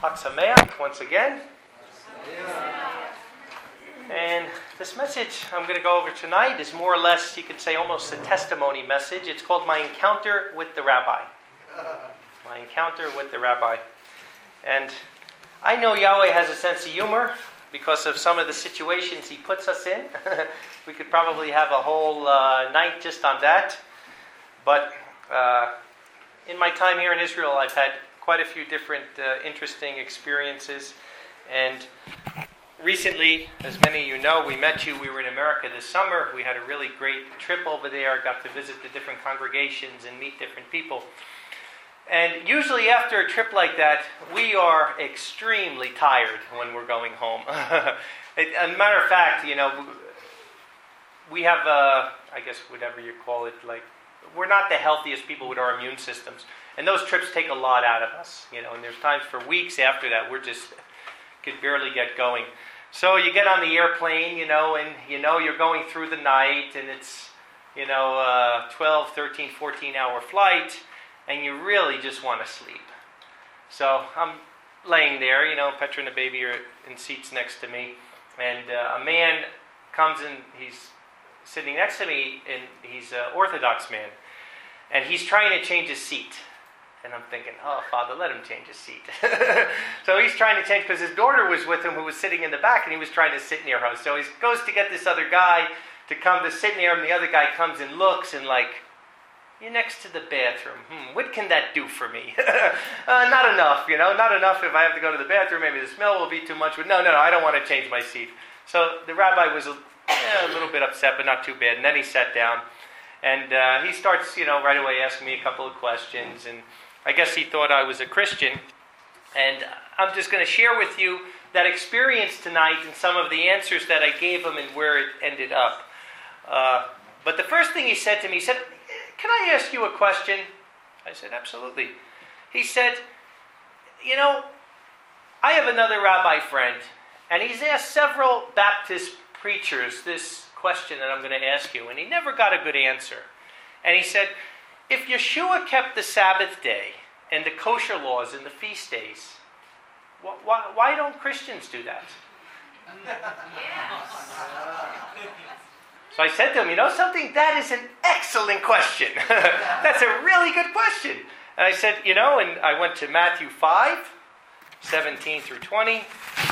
Chag Sameach once again. And this message I'm going to go over tonight is more or less, you could say, almost a testimony message. It's called My Encounter with the Rabbi. My Encounter with the Rabbi. And I know Yahweh has a sense of humor because of some of the situations He puts us in. We could probably have a whole night just on that. But in my time here in Israel, I've had quite a few different interesting experiences. And recently, as many of you know, we met you. We were in America this summer. We had a really great trip over there. Got to visit the different congregations and meet different people. And usually after a trip like that, we are extremely tired when we're going home. As a matter of fact, you know, we have, I guess whatever you call it, like, we're not the healthiest people with our immune systems. And those trips take a lot out of us, you know, and there's times for weeks after that we're just could barely get going. So you get on the airplane, you know, and you know you're going through the night, and it's, you know, 12, 13, 14-hour flight, and you really just want to sleep. So I'm laying there, you know, Petra and the baby are in seats next to me, and a man comes and he's sitting next to me, and he's an Orthodox man, and he's trying to change his seat. And I'm thinking, oh, Father, let him change his seat. So he's trying to change, because his daughter was with him who was sitting in the back, and he was trying to sit near her. So he goes to get this other guy to come to sit near him. The other guy comes and looks and like, you're next to the bathroom. What can that do for me? Not enough, you know, not enough. If I have to go to the bathroom, maybe the smell will be too much. But no, I don't want to change my seat. So the rabbi was a little bit upset, but not too bad. And then he sat down, and he starts, you know, right away asking me a couple of questions. And I guess he thought I was a Christian. And I'm just going to share with you that experience tonight and some of the answers that I gave him and where it ended up. But the first thing he said to me, he said, can I ask you a question? I said, absolutely. He said, you know, I have another rabbi friend, and he's asked several Baptist preachers this question that I'm going to ask you, and he never got a good answer. And he said, if Yeshua kept the Sabbath day and the kosher laws and the feast days, why don't Christians do that? So I said to him, you know something? That is an excellent question. That's a really good question. And I said, you know, and I went to Matthew 5, 17 through 20.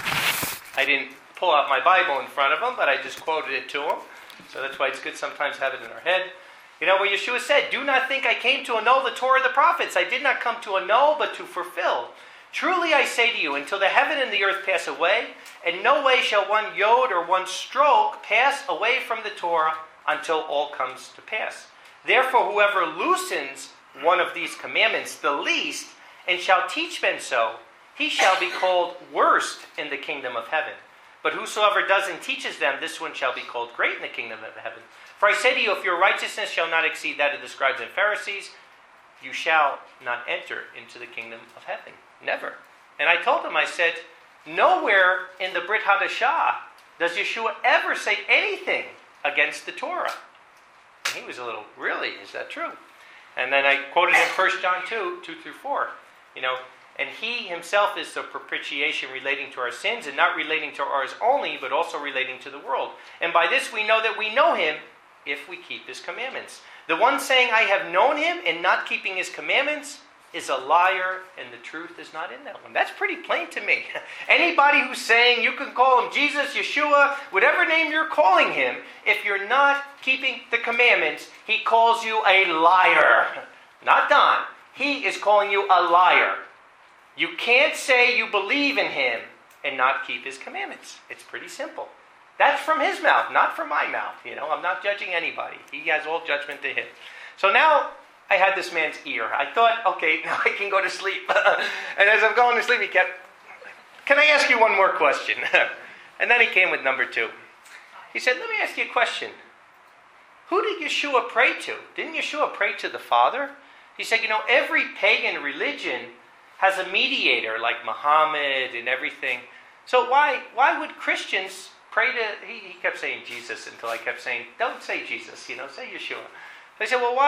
I didn't pull out my Bible in front of him, but I just quoted it to him. So that's why it's good sometimes to have it in our head. You know, where Yeshua said, do not think I came to annul the Torah of the prophets. I did not come to annul, but to fulfill. Truly I say to you, until the heaven and the earth pass away, in no way shall one yod or one stroke pass away from the Torah until all comes to pass. Therefore, whoever loosens one of these commandments, the least, and shall teach men so, he shall be called worst in the kingdom of heaven. But whosoever does and teaches them, this one shall be called great in the kingdom of heaven. For I say to you, if your righteousness shall not exceed that of the scribes and Pharisees, you shall not enter into the kingdom of heaven. Never. And I told him, I said, nowhere in the Brit Hadashah does Yeshua ever say anything against the Torah. And he was a little, really, is that true? And then I quoted him 1 John 2 through 4. You know, and he himself is the propitiation relating to our sins, and not relating to ours only, but also relating to the world. And by this we know that we know him, if we keep his commandments. The one saying, I have known him, and not keeping his commandments, is a liar, and the truth is not in that one. That's pretty plain to me. Anybody who's saying you can call him Jesus, Yeshua, whatever name you're calling him, if you're not keeping the commandments, he calls you a liar. Not Don. He is calling you a liar. You can't say you believe in him and not keep his commandments. It's pretty simple. That's from his mouth, not from my mouth. You know, I'm not judging anybody. He has all judgment to him. So now I had this man's ear. I thought, okay, now I can go to sleep. And as I'm going to sleep, he kept, can I ask you one more question? And then he came with number 2. He said, let me ask you a question. Who did Yeshua pray to? Didn't Yeshua pray to the Father? He said, you know, every pagan religion has a mediator like Muhammad and everything. So why would Christians pray to, he kept saying Jesus until I kept saying, don't say Jesus, you know, say Yeshua. They said, well,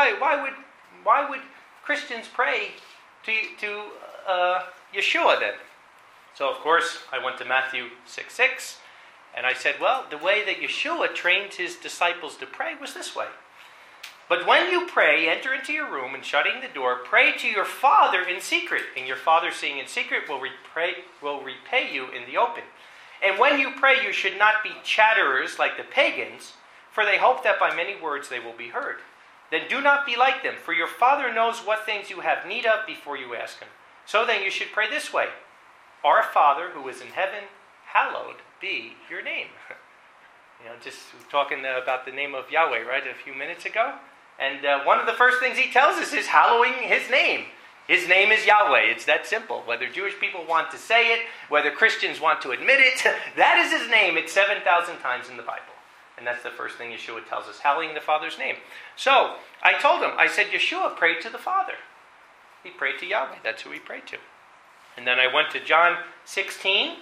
why would Christians pray to Yeshua then? So, of course, I went to Matthew 6:6, and I said, well, the way that Yeshua trained his disciples to pray was this way. But when you pray, enter into your room and shutting the door, pray to your Father in secret. And your Father seeing in secret will repay you in the open. And when you pray, you should not be chatterers like the pagans, for they hope that by many words they will be heard. Then do not be like them, for your Father knows what things you have need of before you ask him. So then you should pray this way. Our Father who is in heaven, hallowed be your name. Just talking about the name of Yahweh, right, a few minutes ago. And one of the first things he tells us is hallowing his name. His name is Yahweh. It's that simple. Whether Jewish people want to say it, whether Christians want to admit it, that is his name. It's 7,000 times in the Bible. And that's the first thing Yeshua tells us, hallowing the Father's name. So I told him, I said, Yeshua prayed to the Father. He prayed to Yahweh. That's who he prayed to. And then I went to John 16:23.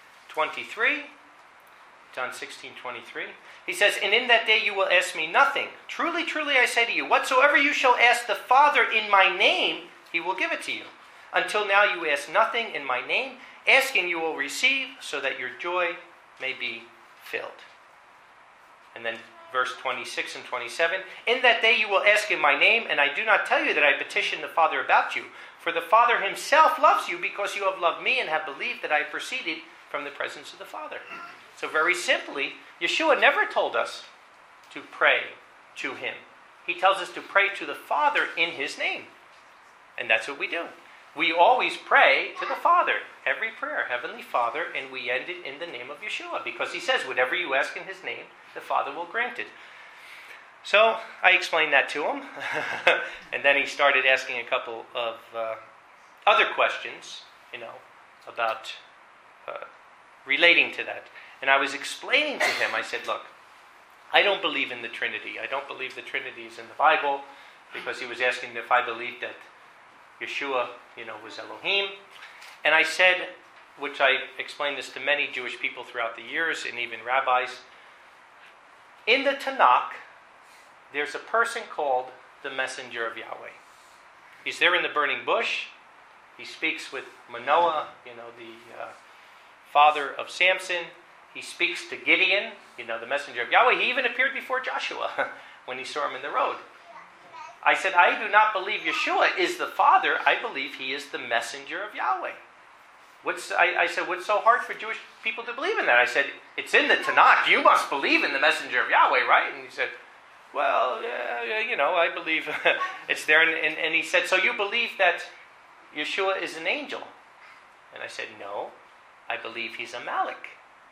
John 16:23. He says, and in that day you will ask me nothing. Truly, truly, I say to you, whatsoever you shall ask the Father in my name, he will give it to you. Until now you ask nothing in my name. Asking you will receive, so that your joy may be filled. And then verse 26 and 27. In that day you will ask in my name, and I do not tell you that I petition the Father about you. For the Father himself loves you, because you have loved me and have believed that I proceeded from the presence of the Father. So very simply, Yeshua never told us to pray to him. He tells us to pray to the Father in his name. And that's what we do. We always pray to the Father. Every prayer, Heavenly Father, and we end it in the name of Yeshua. Because he says, whatever you ask in his name, the Father will grant it. So I explained that to him. And then he started asking a couple of other questions, about relating to that. And I was explaining to him, I said, look, I don't believe in the Trinity. I don't believe the Trinity is in the Bible, because he was asking if I believed that Yeshua, was Elohim. And I said, which I explained this to many Jewish people throughout the years, and even rabbis, in the Tanakh, there's a person called the messenger of Yahweh. He's there in the burning bush. He speaks with Manoah, the father of Samson. He speaks to Gideon, the messenger of Yahweh. He even appeared before Joshua when he saw him in the road. I said, I do not believe Yeshua is the Father. I believe he is the messenger of Yahweh. I said, what's so hard for Jewish people to believe in that? I said, it's in the Tanakh. You must believe in the messenger of Yahweh, right? And he said, well, I believe it's there. And he said, so you believe that Yeshua is an angel? And I said, no, I believe he's a Malach.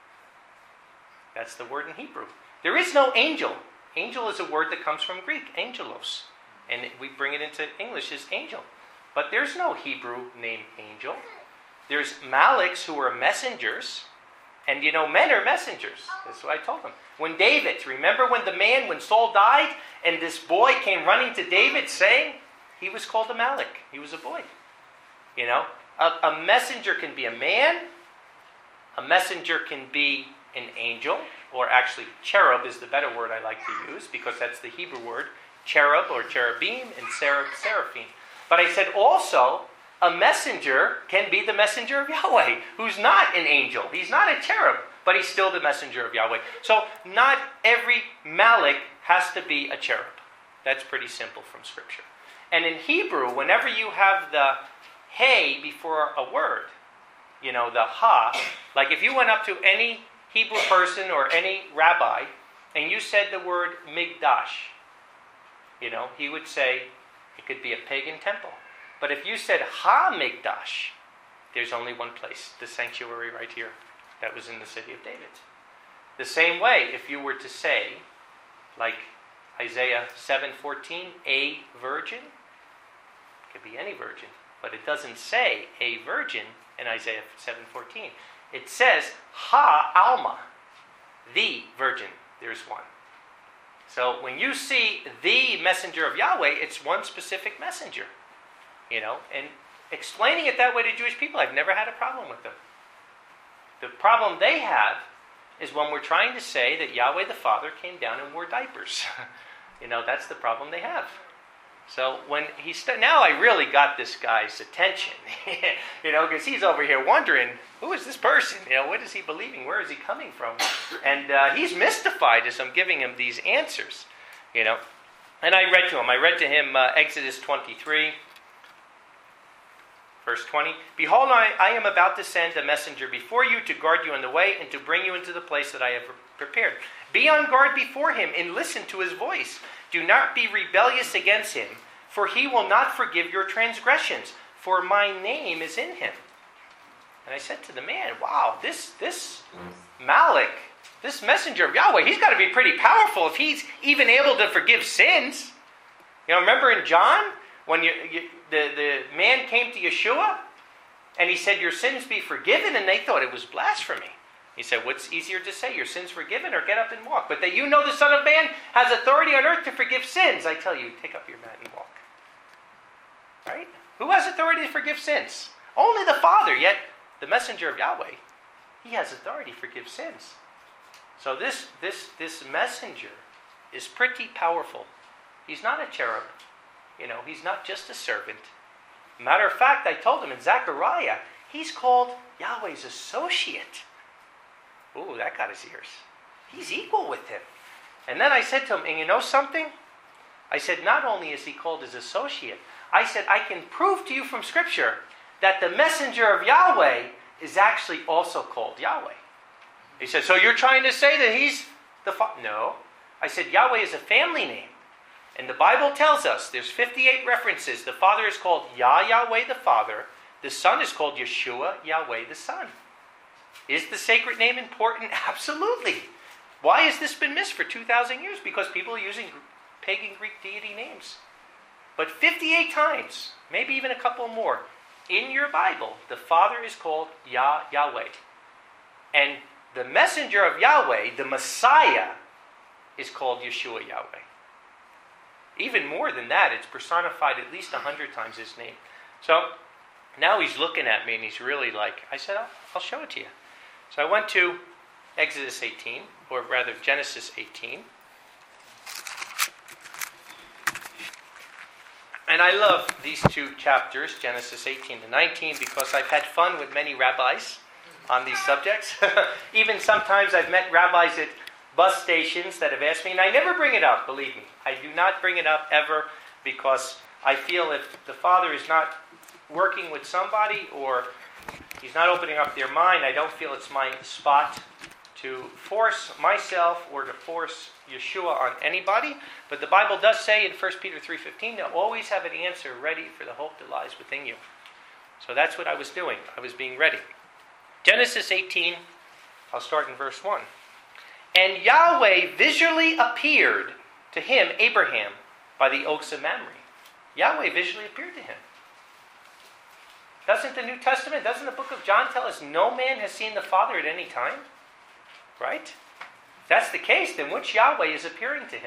That's the word in Hebrew. There is no angel. Angel is a word that comes from Greek, angelos. And we bring it into English as angel. But there's no Hebrew name angel. There's Malachs who are messengers. And men are messengers. That's what I told them. When remember when Saul died, and this boy came running to David saying, he was called a Malach. He was a boy. A messenger can be a man. A messenger can be an angel. Or actually, cherub is the better word I like to use, because that's the Hebrew word. Cherub or cherubim, and seraphim. But I said also, a messenger can be the messenger of Yahweh, who's not an angel. He's not a cherub, but he's still the messenger of Yahweh. So not every Malach has to be a cherub. That's pretty simple from Scripture. And in Hebrew, whenever you have the hey before a word, the ha, like if you went up to any Hebrew person or any rabbi, and you said the word migdash, he would say it could be a pagan temple. But if you said ha-migdash, there's only one place, the sanctuary right here, that was in the city of David. The same way, if you were to say, like Isaiah 7:14, a virgin, it could be any virgin, but it doesn't say a virgin in Isaiah 7:14. It says ha-alma, the virgin, there's one. So when you see the messenger of Yahweh, it's one specific messenger. And explaining it that way to Jewish people, I've never had a problem with them. The problem they have is when we're trying to say that Yahweh the Father came down and wore diapers. That's the problem they have. So when now I really got this guy's attention, because he's over here wondering, who is this person? What is he believing? Where is he coming from? And he's mystified as I'm giving him these answers, And I read to him Exodus 23, verse 20. Behold, I am about to send a messenger before you to guard you on the way and to bring you into the place that I have prepared. Be on guard before him and listen to his voice. Do not be rebellious against him, for he will not forgive your transgressions, for my name is in him. And I said to the man, wow, this Malach, this messenger of Yahweh, he's got to be pretty powerful if he's even able to forgive sins. Remember in John, when the man came to Yeshua, and he said, your sins be forgiven, and they thought it was blasphemy. He said, what's easier to say, your sins forgiven, or get up and walk? But that the Son of Man has authority on earth to forgive sins. I tell you, take up your mat and walk. Right? Who has authority to forgive sins? Only the Father, yet the messenger of Yahweh, he has authority to forgive sins. So this messenger is pretty powerful. He's not a cherub. He's not just a servant. Matter of fact, I told him in Zechariah, he's called Yahweh's associate. Ooh, that got his ears. He's equal with him. And then I said to him, and you know something? I said, not only is he called his associate, I said, I can prove to you from Scripture that the messenger of Yahweh is actually also called Yahweh. He said, so you're trying to say that he's the Father? No. I said, Yahweh is a family name. And the Bible tells us, there's 58 references. The Father is called Yahweh the Father. The Son is called Yeshua Yahweh the Son. Is the sacred name important? Absolutely. Why has this been missed for 2,000 years? Because people are using pagan Greek deity names. But 58 times, maybe even a couple more, in your Bible, the Father is called Yahweh. And the messenger of Yahweh, the Messiah, is called Yeshua Yahweh. Even more than that, it's personified at least 100 times his name. So now he's looking at me and he's really like, I said, I'll show it to you. So I went to Exodus 18, or rather Genesis 18. And I love these two chapters, Genesis 18 to 19, because I've had fun with many rabbis on these subjects. Even sometimes I've met rabbis at bus stations that have asked me, and I never bring it up, believe me. I do not bring it up ever, because I feel if the Father is not working with somebody, or he's not opening up their mind, I don't feel it's my spot to force myself or to force Yeshua on anybody. But the Bible does say in 1 Peter 3:15 to always have an answer ready for the hope that lies within you. So that's what I was doing. I was being ready. Genesis 18, I'll start in verse 1. And Yahweh visually appeared to him, Abraham, by the oaks of Mamre. Yahweh visually appeared to him. Doesn't the New Testament, doesn't the book of John tell us no man has seen the Father at any time? Right? If that's the case, then which Yahweh is appearing to him?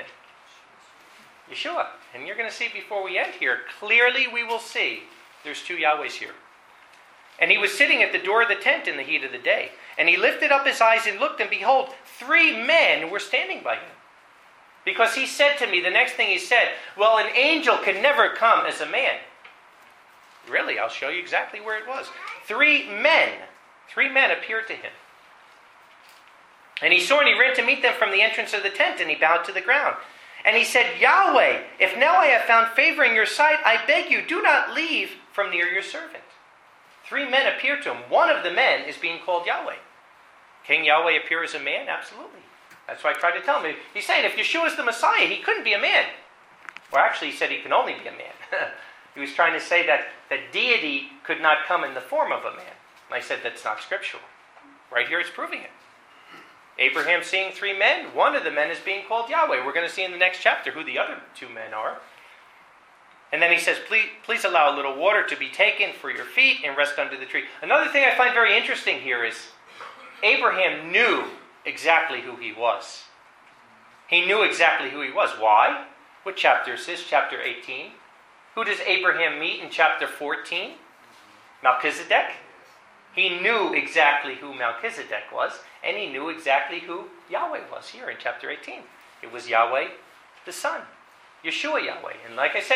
Yeshua. And you're going to see before we end here, clearly we will see there's two Yahwehs here. And he was sitting at the door of the tent in the heat of the day. And he lifted up his eyes and looked, and behold, 3 men were standing by him. Because he said to me, the next thing he said, well, an angel can never come as a man. Really, I'll show you exactly where it was. 3 men appeared to him. And he saw and he ran to meet them from the entrance of the tent, and he bowed to the ground. And he said, Yahweh, if now I have found favor in your sight, I beg you, do not leave from near your servant. 3 men appear to him. One of the men is being called Yahweh. Can Yahweh appear as a man? Absolutely. That's why I tried to tell him. He's saying if Yeshua is the Messiah, he couldn't be a man. Well, actually, he said he can only be a man. He was trying to say that deity could not come in the form of a man. And I said that's not scriptural. Right here it's proving it. Abraham seeing 3 men. One of the men is being called Yahweh. We're going to see in the next chapter who the other 2 men are. And then he says, please allow a little water to be taken for your feet and rest under the tree. Another thing I find very interesting here is Abraham knew exactly who he was. He knew exactly who he was. Why? What chapter is this? Chapter 18. Who does Abraham meet in chapter 14? Melchizedek. He knew exactly who Melchizedek was, and he knew exactly who Yahweh was here in chapter 18. It was Yahweh, the Son. Yeshua Yahweh. And like I say,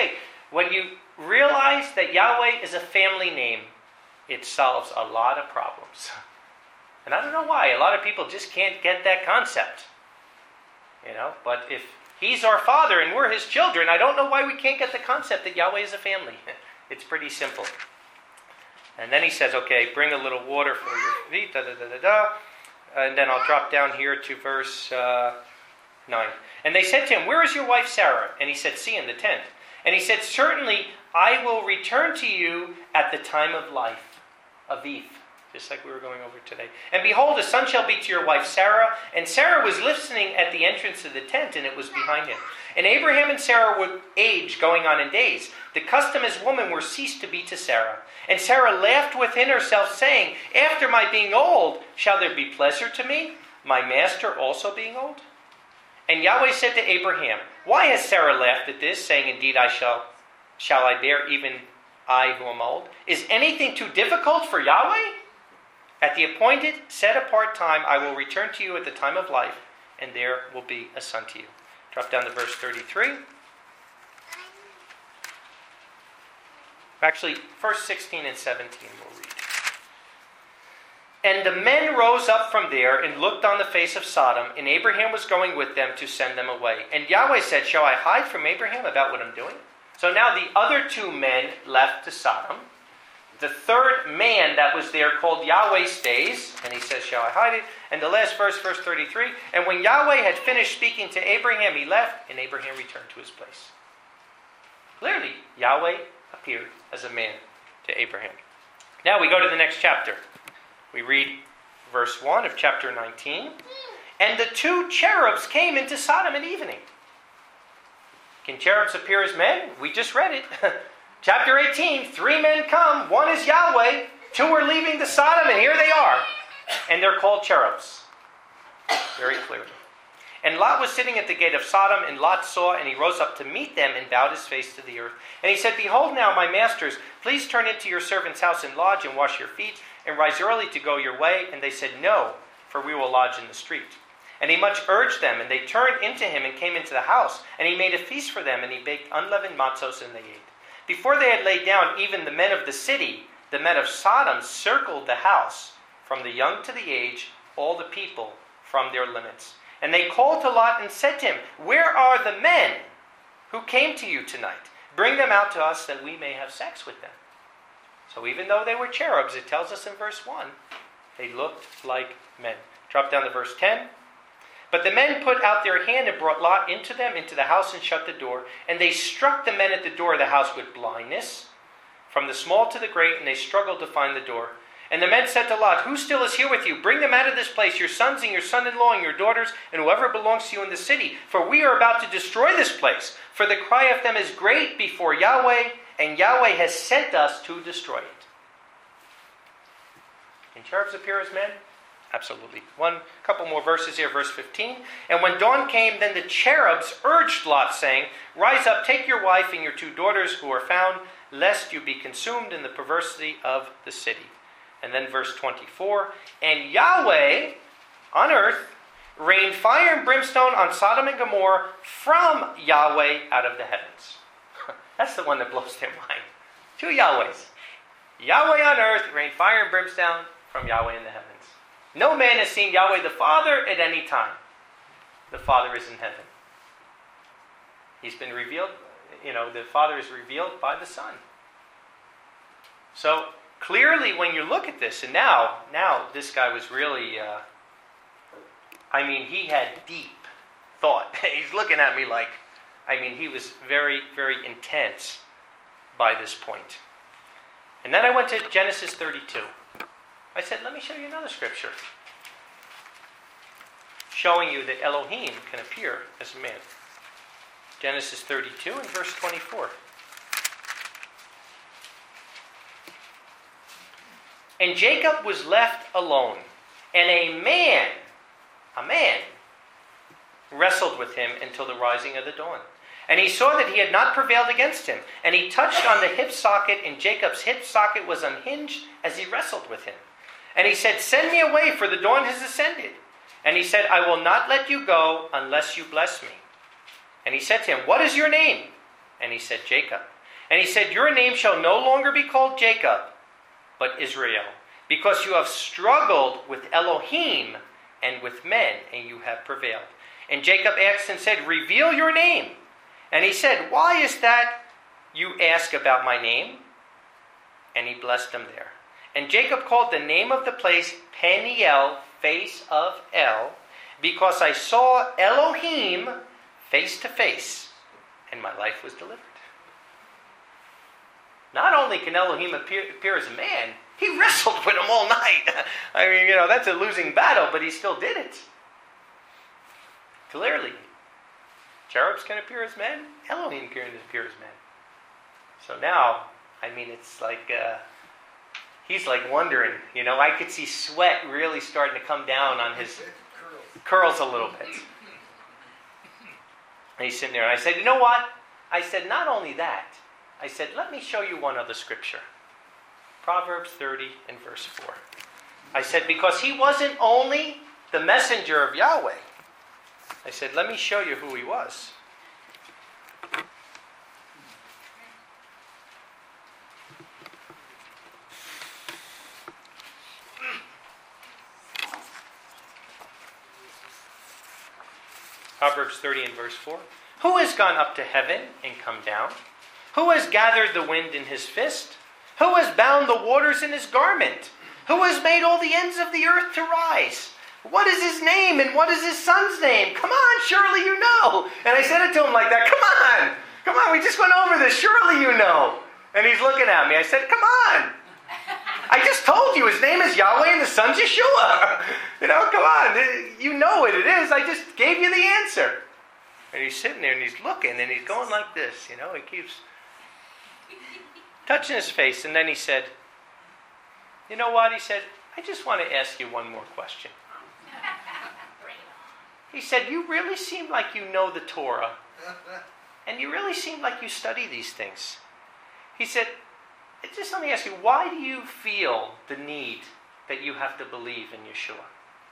When you realize that Yahweh is a family name, it solves a lot of problems. And I don't know why. A lot of people just can't get that concept. But if He's our Father and we're His children, I don't know why we can't get the concept that Yahweh is a family. It's pretty simple. And then He says, okay, bring a little water for your feet, And then I'll drop down here to verse 9. And they said to him, where is your wife Sarah? And he said, see, in the tent. And he said, certainly I will return to you at the time of life, Aviv, just like we were going over today. And behold, a son shall be to your wife Sarah. And Sarah was listening at the entrance of the tent, and it was behind him. And Abraham and Sarah were age going on in days. The custom as woman were ceased to be to Sarah. And Sarah laughed within herself, saying, after my being old, shall there be pleasure to me, my master also being old? And Yahweh said to Abraham, why has Sarah laughed at this, saying, indeed shall I bear, even I who am old? Is anything too difficult for Yahweh? At the appointed, set apart time, I will return to you at the time of life, and there will be a son to you. Drop down to verse 33. Actually, verse 16 and 17 we'll read. And the men rose up from there and looked on the face of Sodom, and Abraham was going with them to send them away. And Yahweh said, shall I hide from Abraham about what I'm doing? So now the other two men left to Sodom. The third man that was there, called Yahweh, stays, and he says, shall I hide it? And the last verse, verse 33, and when Yahweh had finished speaking to Abraham, he left, and Abraham returned to his place. Clearly, Yahweh appeared as a man to Abraham. Now we go to the next chapter. We read verse 1 of chapter 19. And the two cherubs came into Sodom at evening. Can cherubs appear as men? We just read it. Chapter 18, 3 men come. One is Yahweh. 2 are leaving to Sodom, and here they are. And they're called cherubs. Very clearly. And Lot was sitting at the gate of Sodom, and Lot saw, and he rose up to meet them and bowed his face to the earth. And he said, behold now, my masters, please turn into your servant's house and lodge and wash your feet, and rise early to go your way. And they said, no, for we will lodge in the street. And he much urged them, and they turned into him and came into the house. And he made a feast for them, and he baked unleavened matzos, and they ate. Before they had laid down, even the men of the city, the men of Sodom, circled the house, from the young to the aged, all the people from their limits. And they called to Lot and said to him, where are the men who came to you tonight? Bring them out to us that we may have sex with them. So even though they were cherubs, it tells us in verse 1, they looked like men. Drop down to verse 10. But the men put out their hand and brought Lot into the house, and shut the door. And they struck the men at the door of the house with blindness, from the small to the great, and they struggled to find the door. And the men said to Lot, who still is here with you? Bring them out of this place, your sons and your son-in-law and your daughters, and whoever belongs to you in the city. For we are about to destroy this place. For the cry of them is great before Yahweh, and Yahweh has sent us to destroy it. Can cherubs appear as men? Absolutely. Couple more verses here, verse 15. And when dawn came, then the cherubs urged Lot, saying, rise up, take your wife and your 2 daughters who are found, lest you be consumed in the perversity of the city. And then verse 24. And Yahweh on earth rained fire and brimstone on Sodom and Gomorrah from Yahweh out of the heavens. That's the one that blows their mind. 2 Yahwehs. Yahweh on earth rained fire and brimstone from Yahweh in the heavens. No man has seen Yahweh the Father at any time. The Father is in heaven. He's been revealed, the Father is revealed by the Son. So clearly when you look at this, and now this guy was really, he had deep thought. He's looking at me like, he was very, very intense by this point. And then I went to Genesis 32. I said, let me show you another scripture showing you that Elohim can appear as a man. Genesis 32 and verse 24. And Jacob was left alone, and a man, wrestled with him until the rising of the dawn. And he saw that he had not prevailed against him. And he touched on the hip socket, and Jacob's hip socket was unhinged as he wrestled with him. And he said, send me away, for the dawn has ascended. And he said, I will not let you go unless you bless me. And he said to him, what is your name? And he said, Jacob. And he said, your name shall no longer be called Jacob, but Israel, because you have struggled with Elohim and with men, and you have prevailed. And Jacob asked and said, reveal your name. And he said, why is that you ask about my name? And he blessed them there. And Jacob called the name of the place Peniel, face of El, because I saw Elohim face to face, and my life was delivered. Not only can Elohim appear as a man, he wrestled with him all night. I mean, that's a losing battle, but he still did it. Clearly. Cherubs can appear as men. Elohim can appear as men. So now, it's like, he's like wondering. I could see sweat really starting to come down on his curls a little bit. And he's sitting there, and I said, you know what? I said, not only that, I said, let me show you one other scripture. Proverbs 30 and verse 4. I said, because he wasn't only the messenger of Yahweh. I said, let me show you who he was. Proverbs 30 and verse 4. Who has gone up to heaven and come down? Who has gathered the wind in his fist? Who has bound the waters in his garment? Who has made all the ends of the earth to rise? What is his name and what is his son's name? Come on, surely you know. And I said it to him like that. Come on, we just went over this. Surely you know. And he's looking at me. I said, come on. I just told you his name is Yahweh and the son's Yeshua. Come on. You know what it is. I just gave you the answer. And he's sitting there and he's looking and he's going like this. He keeps touching his face. And then he said, you know what? He said, I just want to ask you one more question. He said, you really seem like you know the Torah. And you really seem like you study these things. He said, just let me ask you, why do you feel the need that you have to believe in Yeshua?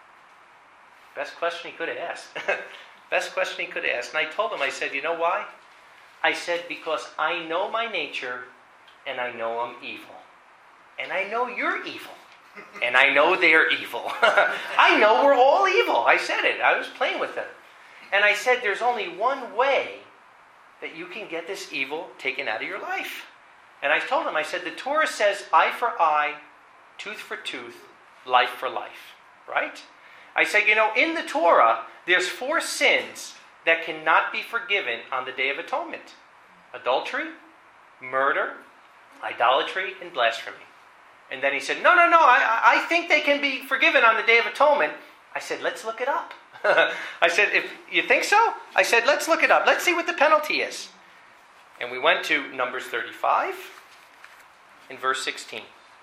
Best question he could have asked. Best question he could have asked. And I told him, I said, you know why? I said, because I know my nature and I know I'm evil. And I know you're evil. And I know they're evil. I know we're all evil. I said it. I was playing with them. And I said, there's only one way that you can get this evil taken out of your life. And I told him, I said, the Torah says eye for eye, tooth for tooth, life for life. Right? I said, in the Torah, there's 4 sins that cannot be forgiven on the Day of Atonement. Adultery, murder, idolatry, and blasphemy. And then he said, no, I think they can be forgiven on the Day of Atonement. I said, let's look it up. I said, if you think so? I said, let's look it up. Let's see what the penalty is. And we went to Numbers 35 in verse 16.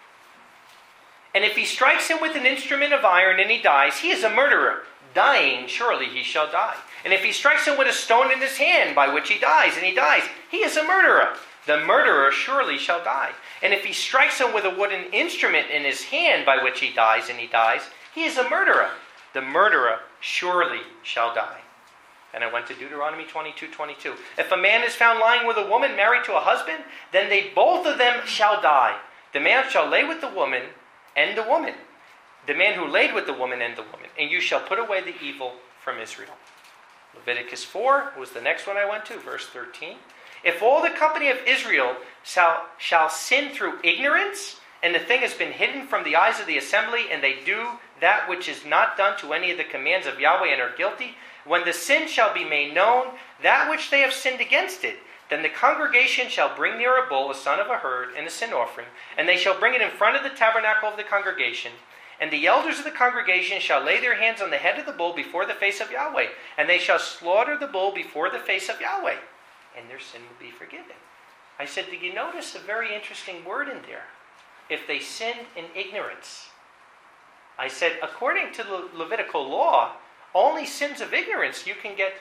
And if he strikes him with an instrument of iron and he dies, he is a murderer. Dying, surely he shall die. And if he strikes him with a stone in his hand by which he dies, and he dies, he is a murderer. The murderer surely shall die. And if he strikes him with a wooden instrument in his hand by which he dies, and he dies, he is a murderer. The murderer surely shall die. And I went to Deuteronomy 22:22. If a man is found lying with a woman married to a husband, then they both of them shall die. The man shall lay with the woman and the woman. The man who laid with the woman and the woman. And you shall put away the evil from Israel. Leviticus 4 was the next one I went to, verse 13. If all the company of Israel shall sin through ignorance, and the thing has been hidden from the eyes of the assembly, and they do that which is not done to any of the commands of Yahweh and are guilty, when the sin shall be made known, that which they have sinned against it, then the congregation shall bring near a bull, a son of a herd, and a sin offering, and they shall bring it in front of the tabernacle of the congregation. And the elders of the congregation shall lay their hands on the head of the bull before the face of Yahweh, and they shall slaughter the bull before the face of Yahweh, and their sin will be forgiven. I said, did you notice a very interesting word in there? If they sinned in ignorance. I said, according to the Levitical law, only sins of ignorance you can get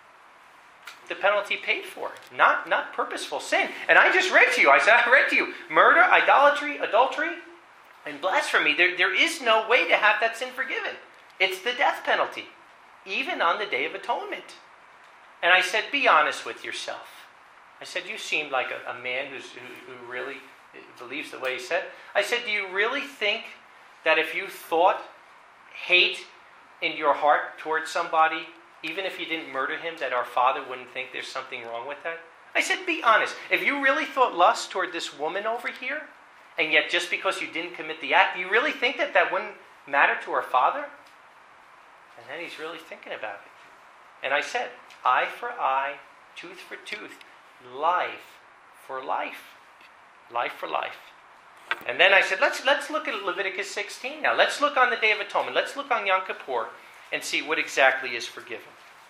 the penalty paid for, not purposeful sin. And I just read to you, I read to you, murder, idolatry, adultery, and blasphemy. There is no way to have that sin forgiven. It's the death penalty, even on the Day of Atonement. And I said, be honest with yourself. I said, you seem like a man who really believes the way he said. I said, do you really think that if you thought hate in your heart towards somebody, even if you didn't murder him, that our Father wouldn't think there's something wrong with that? I said, be honest. If you really thought lust toward this woman over here, and yet just because you didn't commit the act, do you really think that that wouldn't matter to our Father? And then he's really thinking about it. And I said, eye for eye, tooth for tooth, life for life. Life for life. And then I said, let's look at Leviticus 16 now. Let's look on the Day of Atonement. Let's look on Yom Kippur and see what exactly is forgiven.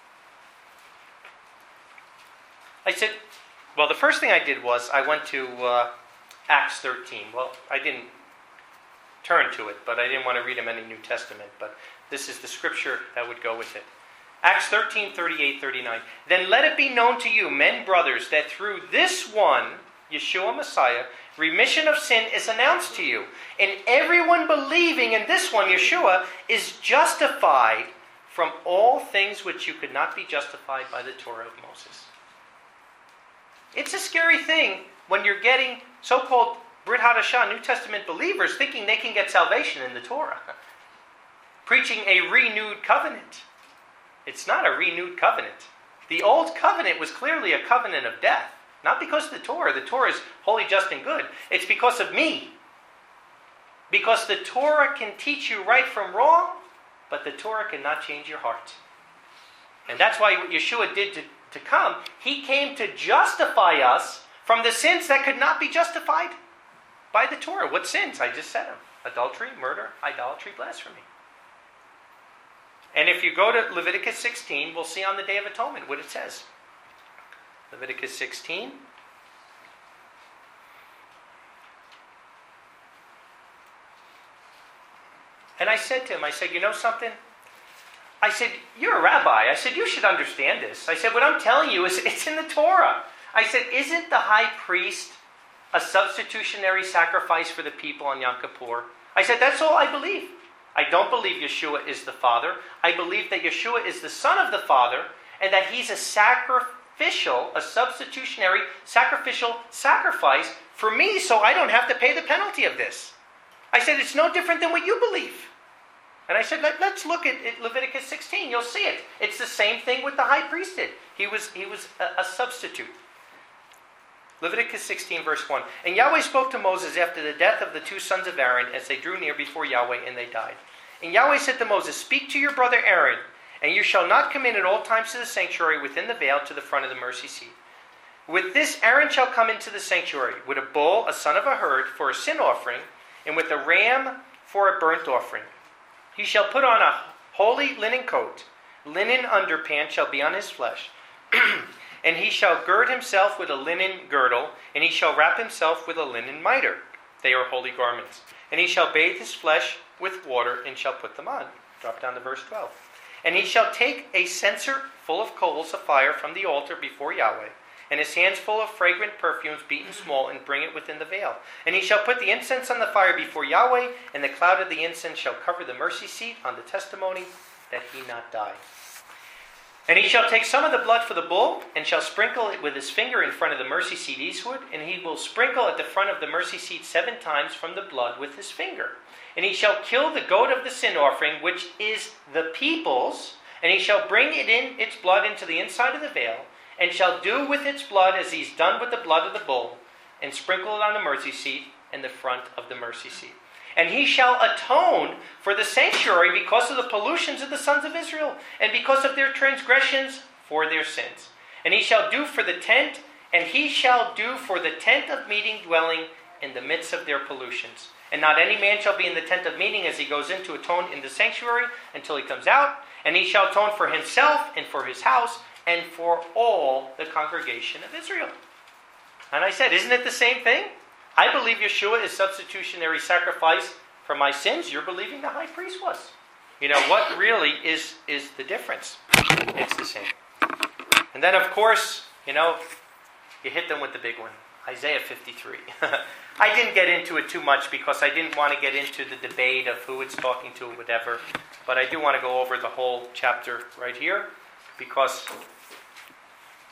I said, well, the first thing I did was I went to Acts 13. Well, I didn't turn to it, but I didn't want to read him any New Testament. But this is the scripture that would go with it. Acts 13, 38, 39. Then let it be known to you, men, brothers, that through this one, Yeshua Messiah, remission of sin is announced to you. And everyone believing in this one, Yeshua, is justified from all things which you could not be justified by the Torah of Moses. It's a scary thing when you're getting so-called Brit Hadashah, New Testament believers, thinking they can get salvation in the Torah. Preaching a renewed covenant. It's not a renewed covenant. The old covenant was clearly a covenant of death. Not because of the Torah. The Torah is holy, just, and good. It's because of me. Because the Torah can teach you right from wrong, but the Torah cannot change your heart. And that's why what Yeshua did to come, he came to justify us from the sins that could not be justified by the Torah. What sins? I just said them. Adultery, murder, idolatry, blasphemy. And if you go to Leviticus 16, we'll see on the Day of Atonement what it says. Leviticus 16. And I said to him, I said, you know something? I said, you're a rabbi. I said, you should understand this. I said, what I'm telling you is it's in the Torah. I said, isn't the high priest a substitutionary sacrifice for the people on Yom Kippur? I said, that's all I believe. I don't believe Yeshua is the Father. I believe that Yeshua is the Son of the Father and that he's a substitutionary sacrificial sacrifice for me so I don't have to pay the penalty of this. I said, it's no different than what you believe. And I said, let's look at Leviticus 16. You'll see it. It's the same thing with the high priest did. He was a substitute. Leviticus 16, verse 1. And Yahweh spoke to Moses after the death of the two sons of Aaron as they drew near before Yahweh and they died. And Yahweh said to Moses, speak to your brother Aaron, and you shall not come in at all times to the sanctuary within the veil to the front of the mercy seat. With this Aaron shall come into the sanctuary, with a bull, a son of a herd, for a sin offering, and with a ram for a burnt offering. He shall put on a holy linen coat. Linen underpants shall be on his flesh. And he shall gird himself with a linen girdle, and he shall wrap himself with a linen mitre. They are holy garments. And he shall bathe his flesh with water, and shall put them on. Drop down to verse 12. And he shall take a censer full of coals of fire from the altar before Yahweh, and his hands full of fragrant perfumes beaten small, and bring it within the veil. And he shall put the incense on the fire before Yahweh, and the cloud of the incense shall cover the mercy seat on the testimony, that he not die. And he shall take some of the blood for the bull, and shall sprinkle it with his finger in front of the mercy seat eastward, and he will sprinkle at the front of the mercy seat 7 times from the blood with his finger. And he shall kill the goat of the sin offering, which is the people's, and he shall bring it in its blood into the inside of the veil, and shall do with its blood as he's done with the blood of the bull, and sprinkle it on the mercy seat and the front of the mercy seat. And he shall atone for the sanctuary because of the pollutions of the sons of Israel, and because of their transgressions for their sins. And he shall do for the tent, and he shall do for the tent of meeting dwelling in the midst of their pollutions. And not any man shall be in the tent of meeting as he goes in to atone in the sanctuary until he comes out. And he shall atone for himself and for his house and for all the congregation of Israel. And I said, isn't it the same thing? I believe Yeshua is substitutionary sacrifice for my sins. You're believing the high priest was. You know, what really is the difference? It's the same. And then, of course, you know, you hit them with the big one. Isaiah 53. I didn't get into it too much because I didn't want to get into the debate of who it's talking to or whatever. But I do want to go over the whole chapter right here because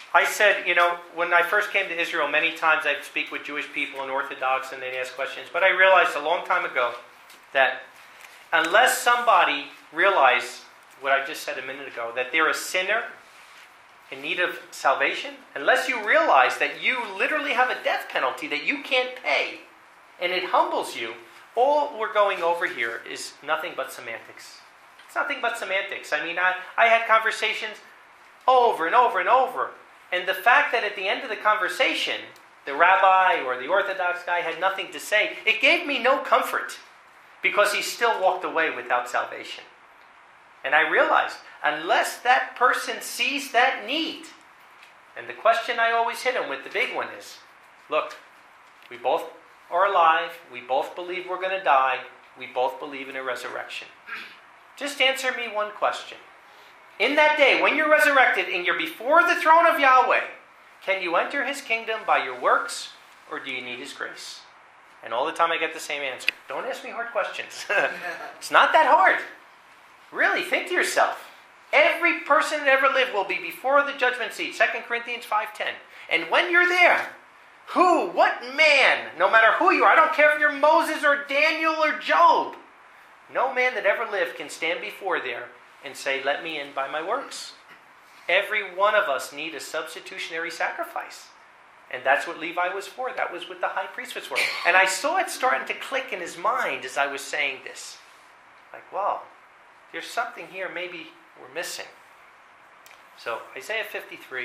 I said, when I first came to Israel, many times I'd speak with Jewish people and Orthodox and they'd ask questions. But I realized a long time ago that unless somebody realized what I just said a minute ago, that they're a sinner in need of salvation, unless you realize that you literally have a death penalty that you can't pay, and it humbles you, all we're going over here is nothing but semantics. It's nothing but semantics. I mean, I had conversations over and over and over, and the fact that at the end of the conversation, the rabbi or the Orthodox guy had nothing to say, it gave me no comfort, because he still walked away without salvation. And I realized, unless that person sees that need, and the question I always hit him with, the big one is, look, we both are alive, we both believe we're going to die, we both believe in a resurrection. Just answer me one question. In that day, when you're resurrected and you're before the throne of Yahweh, can you enter His kingdom by your works, or do you need His grace? And all the time I get the same answer. Don't ask me hard questions. It's not that hard. Really, think to yourself. Every person that ever lived will be before the judgment seat. 2 Corinthians 5:10. And when you're there, what man, no matter who you are, I don't care if you're Moses or Daniel or Job, no man that ever lived can stand before there and say, let me in by my works. Every one of us need a substitutionary sacrifice. And that's what Levi was for. That was what the high priest was for. And I saw it starting to click in his mind as I was saying this. Like, wow, there's something here maybe we're missing. So, Isaiah 53.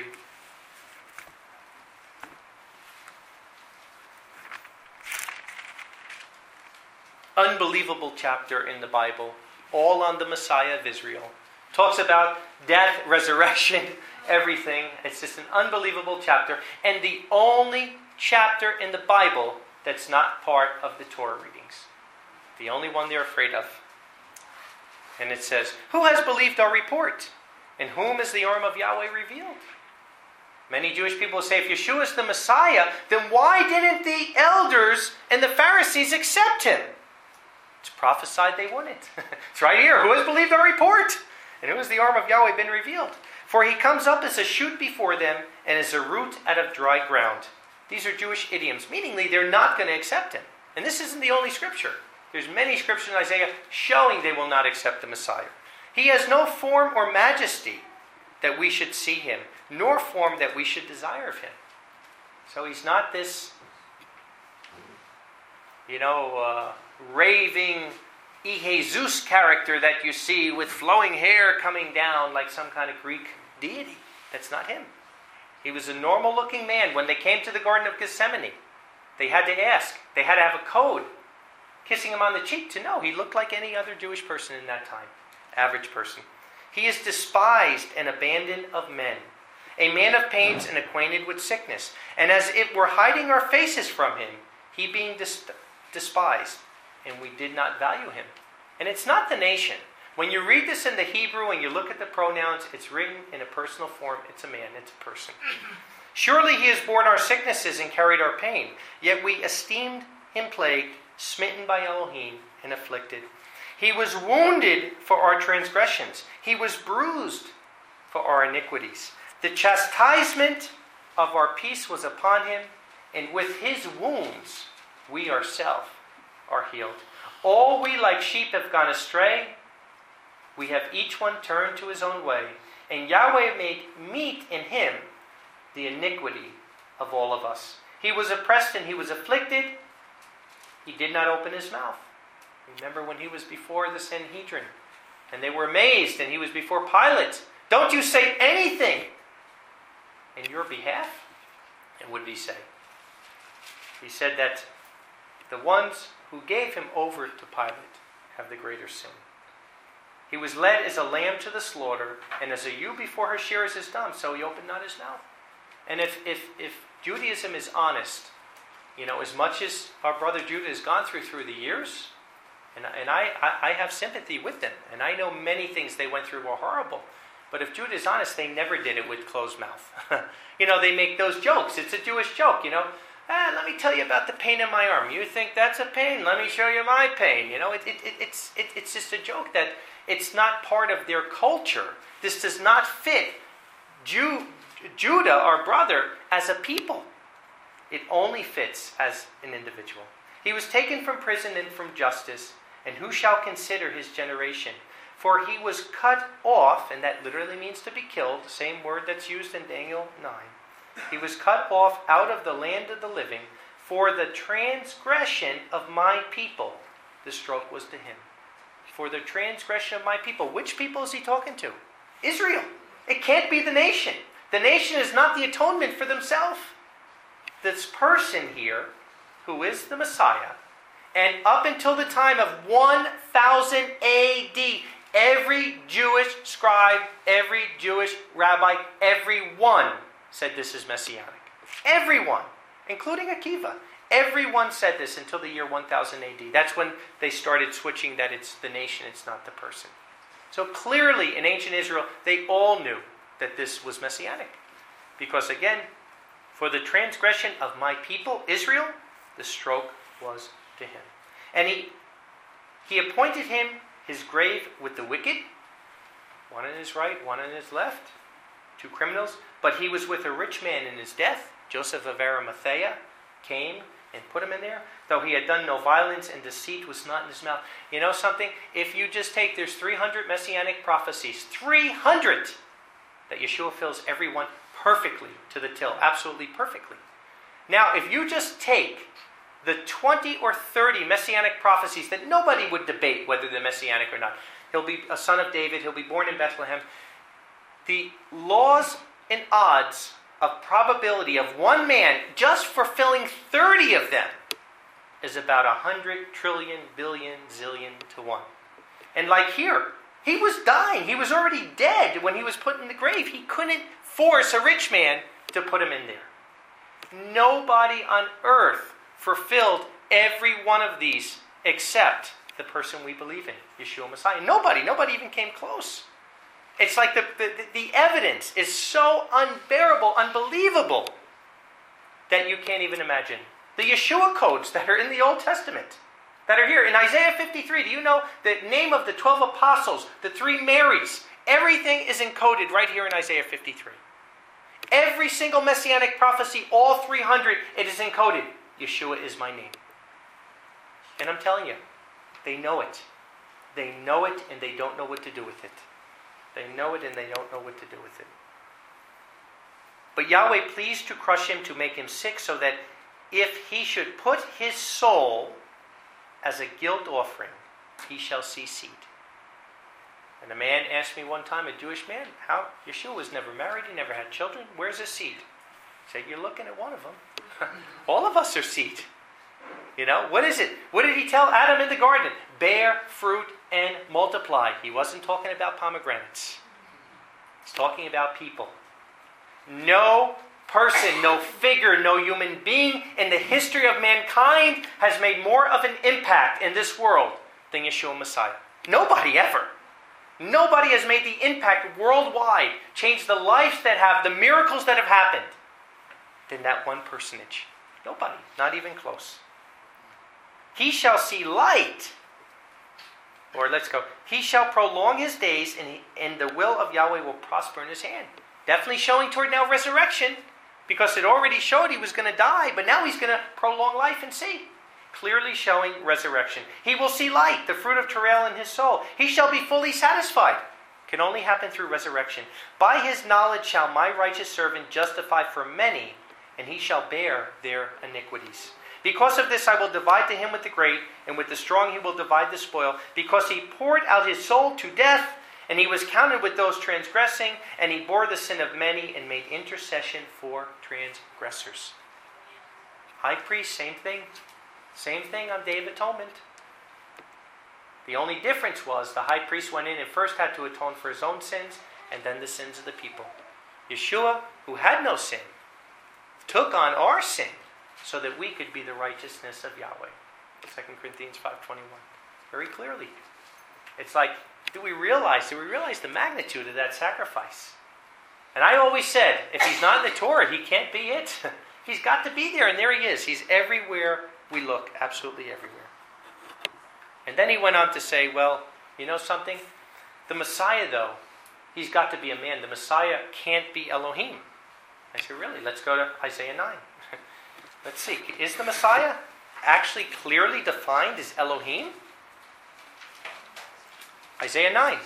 Unbelievable chapter in the Bible. All on the Messiah of Israel. Talks about death, resurrection, everything. It's just an unbelievable chapter. And the only chapter in the Bible that's not part of the Torah readings. The only one they're afraid of. And it says, who has believed our report? In whom is the arm of Yahweh revealed? Many Jewish people say, if Yeshua is the Messiah, then why didn't the elders and the Pharisees accept Him? It's prophesied they wouldn't. It's right here. Who has believed our report? And who has the arm of Yahweh been revealed? For He comes up as a shoot before them and as a root out of dry ground. These are Jewish idioms, meaning they're not going to accept Him. And this isn't the only scripture. There's many scriptures in Isaiah showing they will not accept the Messiah. He has no form or majesty that we should see Him, nor form that we should desire of Him. So He's not this, raving Jesus character that you see with flowing hair coming down like some kind of Greek deity. That's not Him. He was a normal-looking man. When they came to the Garden of Gethsemane, they had to ask. They had to have a code, kissing Him on the cheek to know. He looked like any other Jewish person in that time. Average person. He is despised and abandoned of men. A man of pains and acquainted with sickness. And as it were hiding our faces from Him, He being despised. And we did not value Him. And it's not the nation. When you read this in the Hebrew and you look at the pronouns, it's written in a personal form. It's a man. It's a person. Surely He has borne our sicknesses and carried our pain. Yet we esteemed Him plagued, smitten by Elohim, and afflicted. He was wounded for our transgressions. He was bruised for our iniquities. The chastisement of our peace was upon Him, and with His wounds we ourselves are healed. All we like sheep have gone astray. We have each one turned to his own way. And Yahweh made meet in Him the iniquity of all of us. He was oppressed and He was afflicted. He did not open His mouth. Remember when He was before the Sanhedrin and they were amazed and He was before Pilate. Don't you say anything in your behalf? And what did He say? He said that the ones who gave Him over to Pilate have the greater sin. He was led as a lamb to the slaughter, and as a ewe before her shearers is dumb, so He opened not His mouth. And if Judaism is honest, as much as our brother Judah has gone through the years, and I have sympathy with them, and I know many things they went through were horrible. But if Judah is honest, they never did it with closed mouth. They make those jokes. It's a Jewish joke, let me tell you about the pain in my arm. You think that's a pain? Let me show you my pain. It's just a joke that it's not part of their culture. This does not fit Judah, our brother, as a people. It only fits as an individual. He was taken from prison and from justice, and who shall consider his generation? For he was cut off, and that literally means to be killed, the same word that's used in Daniel 9. He was cut off out of the land of the living for the transgression of my people. The stroke was to him. For the transgression of my people. Which people is he talking to? Israel. It can't be the nation. The nation is not the atonement for themselves. This person here, who is the Messiah, and up until the time of 1000 A.D., every Jewish scribe, every Jewish rabbi, everyone said this is messianic. Everyone, including Akiva. Everyone said this until the year 1000 A.D. That's when they started switching that it's the nation, it's not the person. So clearly in ancient Israel, they all knew that this was messianic. Because again, for the transgression of my people, Israel, the stroke was to him. And he appointed him his grave with the wicked, one on his right, one on his left, two criminals. But he was with a rich man in his death. Joseph of Arimathea came and put him in there. Though he had done no violence, and deceit was not in his mouth. You know something? If you just take, there's 300 messianic prophecies. 300! That Yeshua fills everyone perfectly to the till. Absolutely perfectly. Now, if you just take the 20 or 30 messianic prophecies that nobody would debate whether they're messianic or not. He'll be a son of David. He'll be born in Bethlehem. The laws and odds of probability of one man just fulfilling 30 of them is about 100 trillion, billion, zillion to 1. And like here, he was dying. He was already dead when he was put in the grave. He couldn't force a rich man to put him in there. Nobody on earth fulfilled every one of these except the person we believe in, Yeshua Messiah. Nobody even came close. It's like the evidence is so unbearable, unbelievable, that you can't even imagine. The Yeshua codes that are in the Old Testament, that are here. In Isaiah 53, do you know the name of the 12 apostles, the 3 Marys? Everything is encoded right here in Isaiah 53. Every single messianic prophecy, all 300, it is encoded. Yeshua is my name. And I'm telling you, they know it. They know it and they don't know what to do with it. They know it and they don't know what to do with it. But Yahweh pleased to crush him, to make him sick, so that if he should put his soul as a guilt offering, he shall see seed. And a man asked me one time, a Jewish man, how Yeshua was never married, he never had children. Where's his seed? I said, you're looking at one of them. All of us are seed. You know, what is it? What did he tell Adam in the garden? Bear fruit and multiply. He wasn't talking about pomegranates. He's talking about people. No person, no figure, no human being in the history of mankind has made more of an impact in this world than Yeshua Messiah. Nobody ever. Nobody has made the impact worldwide, changed the lives that have, the miracles that have happened, than that one personage. Nobody, not even close. He shall see light. Or let's go. He shall prolong his days, and the will of Yahweh will prosper in his hand. Definitely showing toward now resurrection, because it already showed he was going to die, but now he's going to prolong life and see. Clearly showing resurrection. He will see light, the fruit of travail in his soul. He shall be fully satisfied. Can only happen through resurrection. By his knowledge shall my righteous servant justify for many, and he shall bear their iniquities. Because of this I will divide to him with the great, and with the strong he will divide the spoil, because he poured out his soul to death, and he was counted with those transgressing, and he bore the sin of many, and made intercession for transgressors. High priest, same thing. Same thing on Day of Atonement. The only difference was the high priest went in and first had to atone for his own sins, and then the sins of the people. Yeshua, who had no sin, took on our sin, so that we could be the righteousness of Yahweh. 2 Corinthians 5:21. Very clearly. It's like, do we realize the magnitude of that sacrifice? And I always said, if he's not in the Torah, he can't be it. He's got to be there, and there he is. He's everywhere we look, absolutely everywhere. And then he went on to say, well, you know something? The Messiah, though, he's got to be a man. The Messiah can't be Elohim. I said, really? Let's go to Isaiah 9. Let's see. Is the Messiah actually clearly defined as Elohim? Isaiah 9.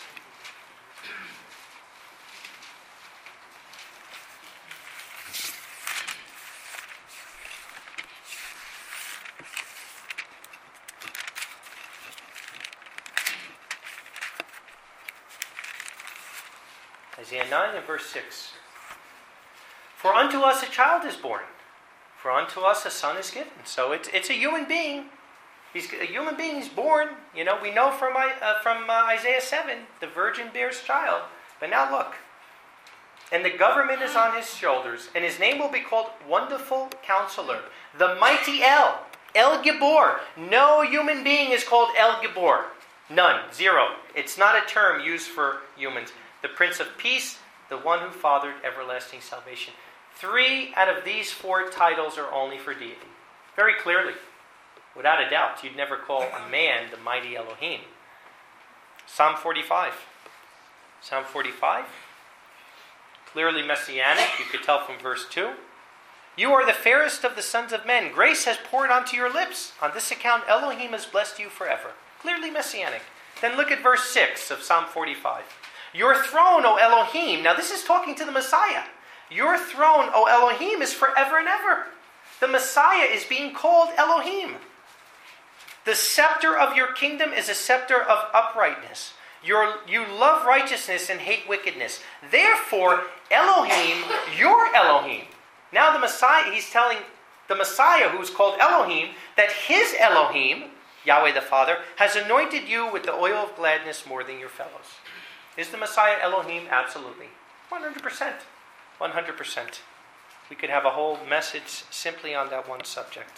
Isaiah 9 and verse 6. For unto us a child is born. For unto us a son is given. So it's a human being. He's a human being. He's born. We know from Isaiah 7, the virgin bears child. But now look. And the government is on his shoulders. And his name will be called Wonderful Counselor. The Mighty El Gibor. No human being is called El Gibor. None. Zero. It's not a term used for humans. The Prince of Peace, the one who fathered everlasting salvation. 3 out of these 4 titles are only for deity. Very clearly. Without a doubt, you'd never call a man the mighty Elohim. Psalm 45. Psalm 45. Clearly messianic. You could tell from verse 2. You are the fairest of the sons of men. Grace has poured onto your lips. On this account, Elohim has blessed you forever. Clearly messianic. Then look at verse 6 of Psalm 45. Your throne, O Elohim. Now this is talking to the Messiah. Your throne, O Elohim, is forever and ever. The Messiah is being called Elohim. The scepter of your kingdom is a scepter of uprightness. You love righteousness and hate wickedness. Therefore, Elohim, your Elohim. Now the Messiah, he's telling the Messiah, who's called Elohim, that his Elohim, Yahweh the Father, has anointed you with the oil of gladness more than your fellows. Is the Messiah Elohim? Absolutely. 100%. 100%. We could have a whole message simply on that one subject.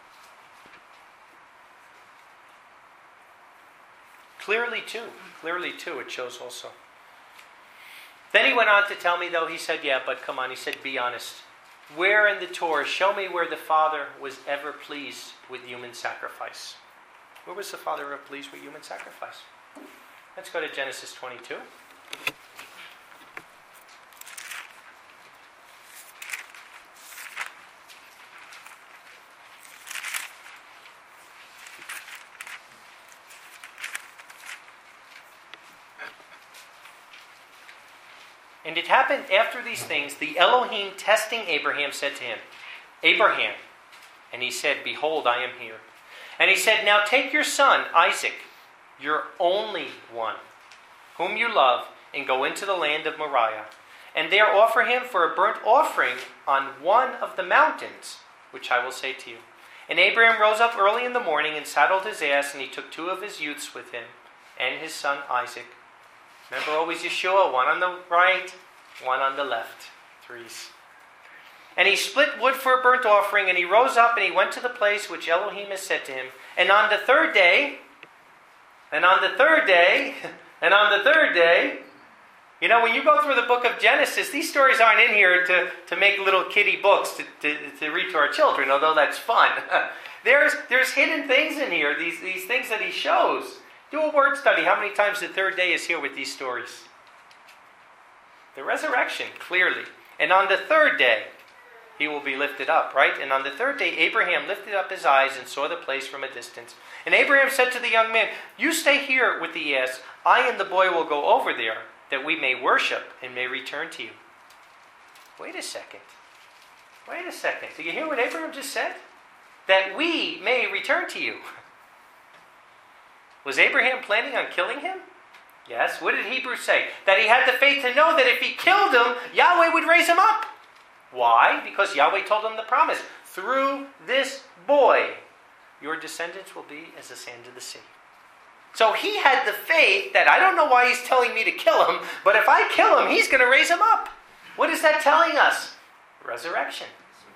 Clearly too, it shows also. Then he went on to tell me, though, he said, yeah, but come on, he said, be honest. Where in the Torah, show me where the Father was ever pleased with human sacrifice. Where was the Father ever pleased with human sacrifice? Let's go to Genesis 22. And it happened after these things, the Elohim testing Abraham said to him, Abraham. And he said, behold, I am here. And he said, now take your son, Isaac, your only one, whom you love, and go into the land of Moriah, and there offer him for a burnt offering on one of the mountains, which I will say to you. And Abraham rose up early in the morning and saddled his ass, and he took 2 of his youths with him, and his son Isaac. Remember always Yeshua, one on the right, one on the left. 3s. And he split wood for a burnt offering, and he rose up, and he went to the place which Elohim had said to him. And on the third day, when you go through the book of Genesis, these stories aren't in here to make little kiddie books to read to our children, although that's fun. There's hidden things in here, these things that he shows. Do a word study. How many times the third day is here with these stories? The resurrection, clearly. And on the third day, he will be lifted up, right? And on the third day, Abraham lifted up his eyes and saw the place from a distance. And Abraham said to the young man, you stay here with the ass. I and the boy will go over there, that we may worship and may return to you. Wait a second. Do you hear what Abraham just said? That we may return to you. Was Abraham planning on killing him? Yes. What did Hebrews say? That he had the faith to know that if he killed him, Yahweh would raise him up. Why? Because Yahweh told him the promise. Through this boy, your descendants will be as the sand of the sea. So he had the faith that I don't know why he's telling me to kill him, but if I kill him, he's going to raise him up. What is that telling us? Resurrection.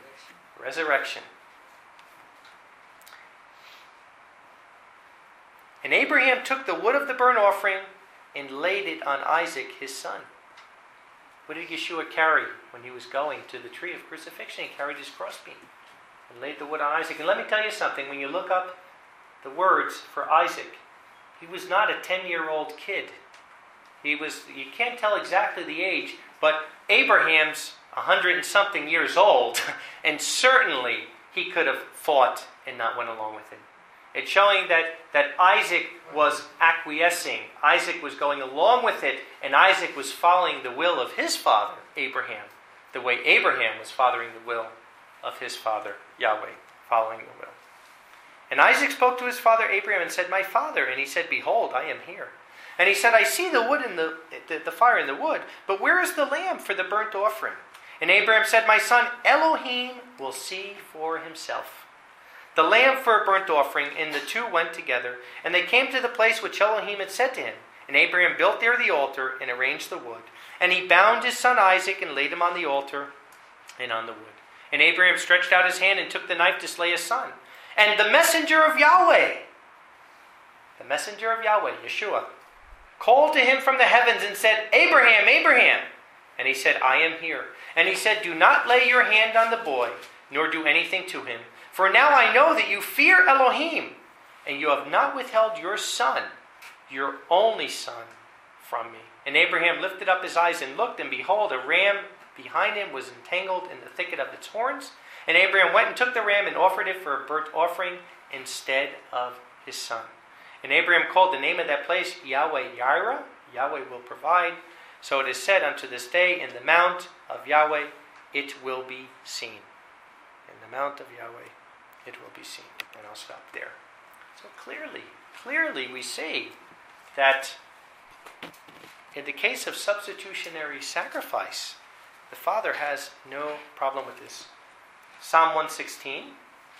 And Abraham took the wood of the burnt offering and laid it on Isaac, his son. What did Yeshua carry when he was going to the tree of crucifixion? He carried his crossbeam and laid the wood on Isaac. And let me tell you something. When you look up the words for Isaac, he was not a 10-year-old kid. You can't tell exactly the age, But Abraham's 100 and something years old, and certainly he could have fought and not went along with it. It's showing that Isaac was acquiescing. Isaac was going along with it, and Isaac was following the will of his father, Abraham, the way Abraham was following the will of his father, Yahweh, following the will. And Isaac spoke to his father Abraham and said, "My father." And he said, "Behold, I am here." And he said, "I see the wood and the fire in the wood, but where is the lamb for the burnt offering?" And Abraham said, "My son, Elohim will see for himself the lamb for a burnt offering." And the two went together, and they came to the place which Elohim had said to him. And Abraham built there the altar and arranged the wood. And he bound his son Isaac and laid him on the altar and on the wood. And Abraham stretched out his hand and took the knife to slay his son. And the messenger of Yahweh, Yeshua, called to him from the heavens and said, "Abraham, Abraham." And he said, "I am here." And he said, "Do not lay your hand on the boy, nor do anything to him. For now I know that you fear Elohim, and you have not withheld your son, your only son, from me." And Abraham lifted up his eyes and looked, and behold, a ram behind him was entangled in the thicket of its horns. And Abraham went and took the ram and offered it for a burnt offering instead of his son. And Abraham called the name of that place Yahweh Yireh, Yahweh will provide. So it is said unto this day, in the mount of Yahweh it will be seen. In the mount of Yahweh it will be seen. And I'll stop there. So clearly we see that in the case of substitutionary sacrifice, the Father has no problem with this. Psalm 116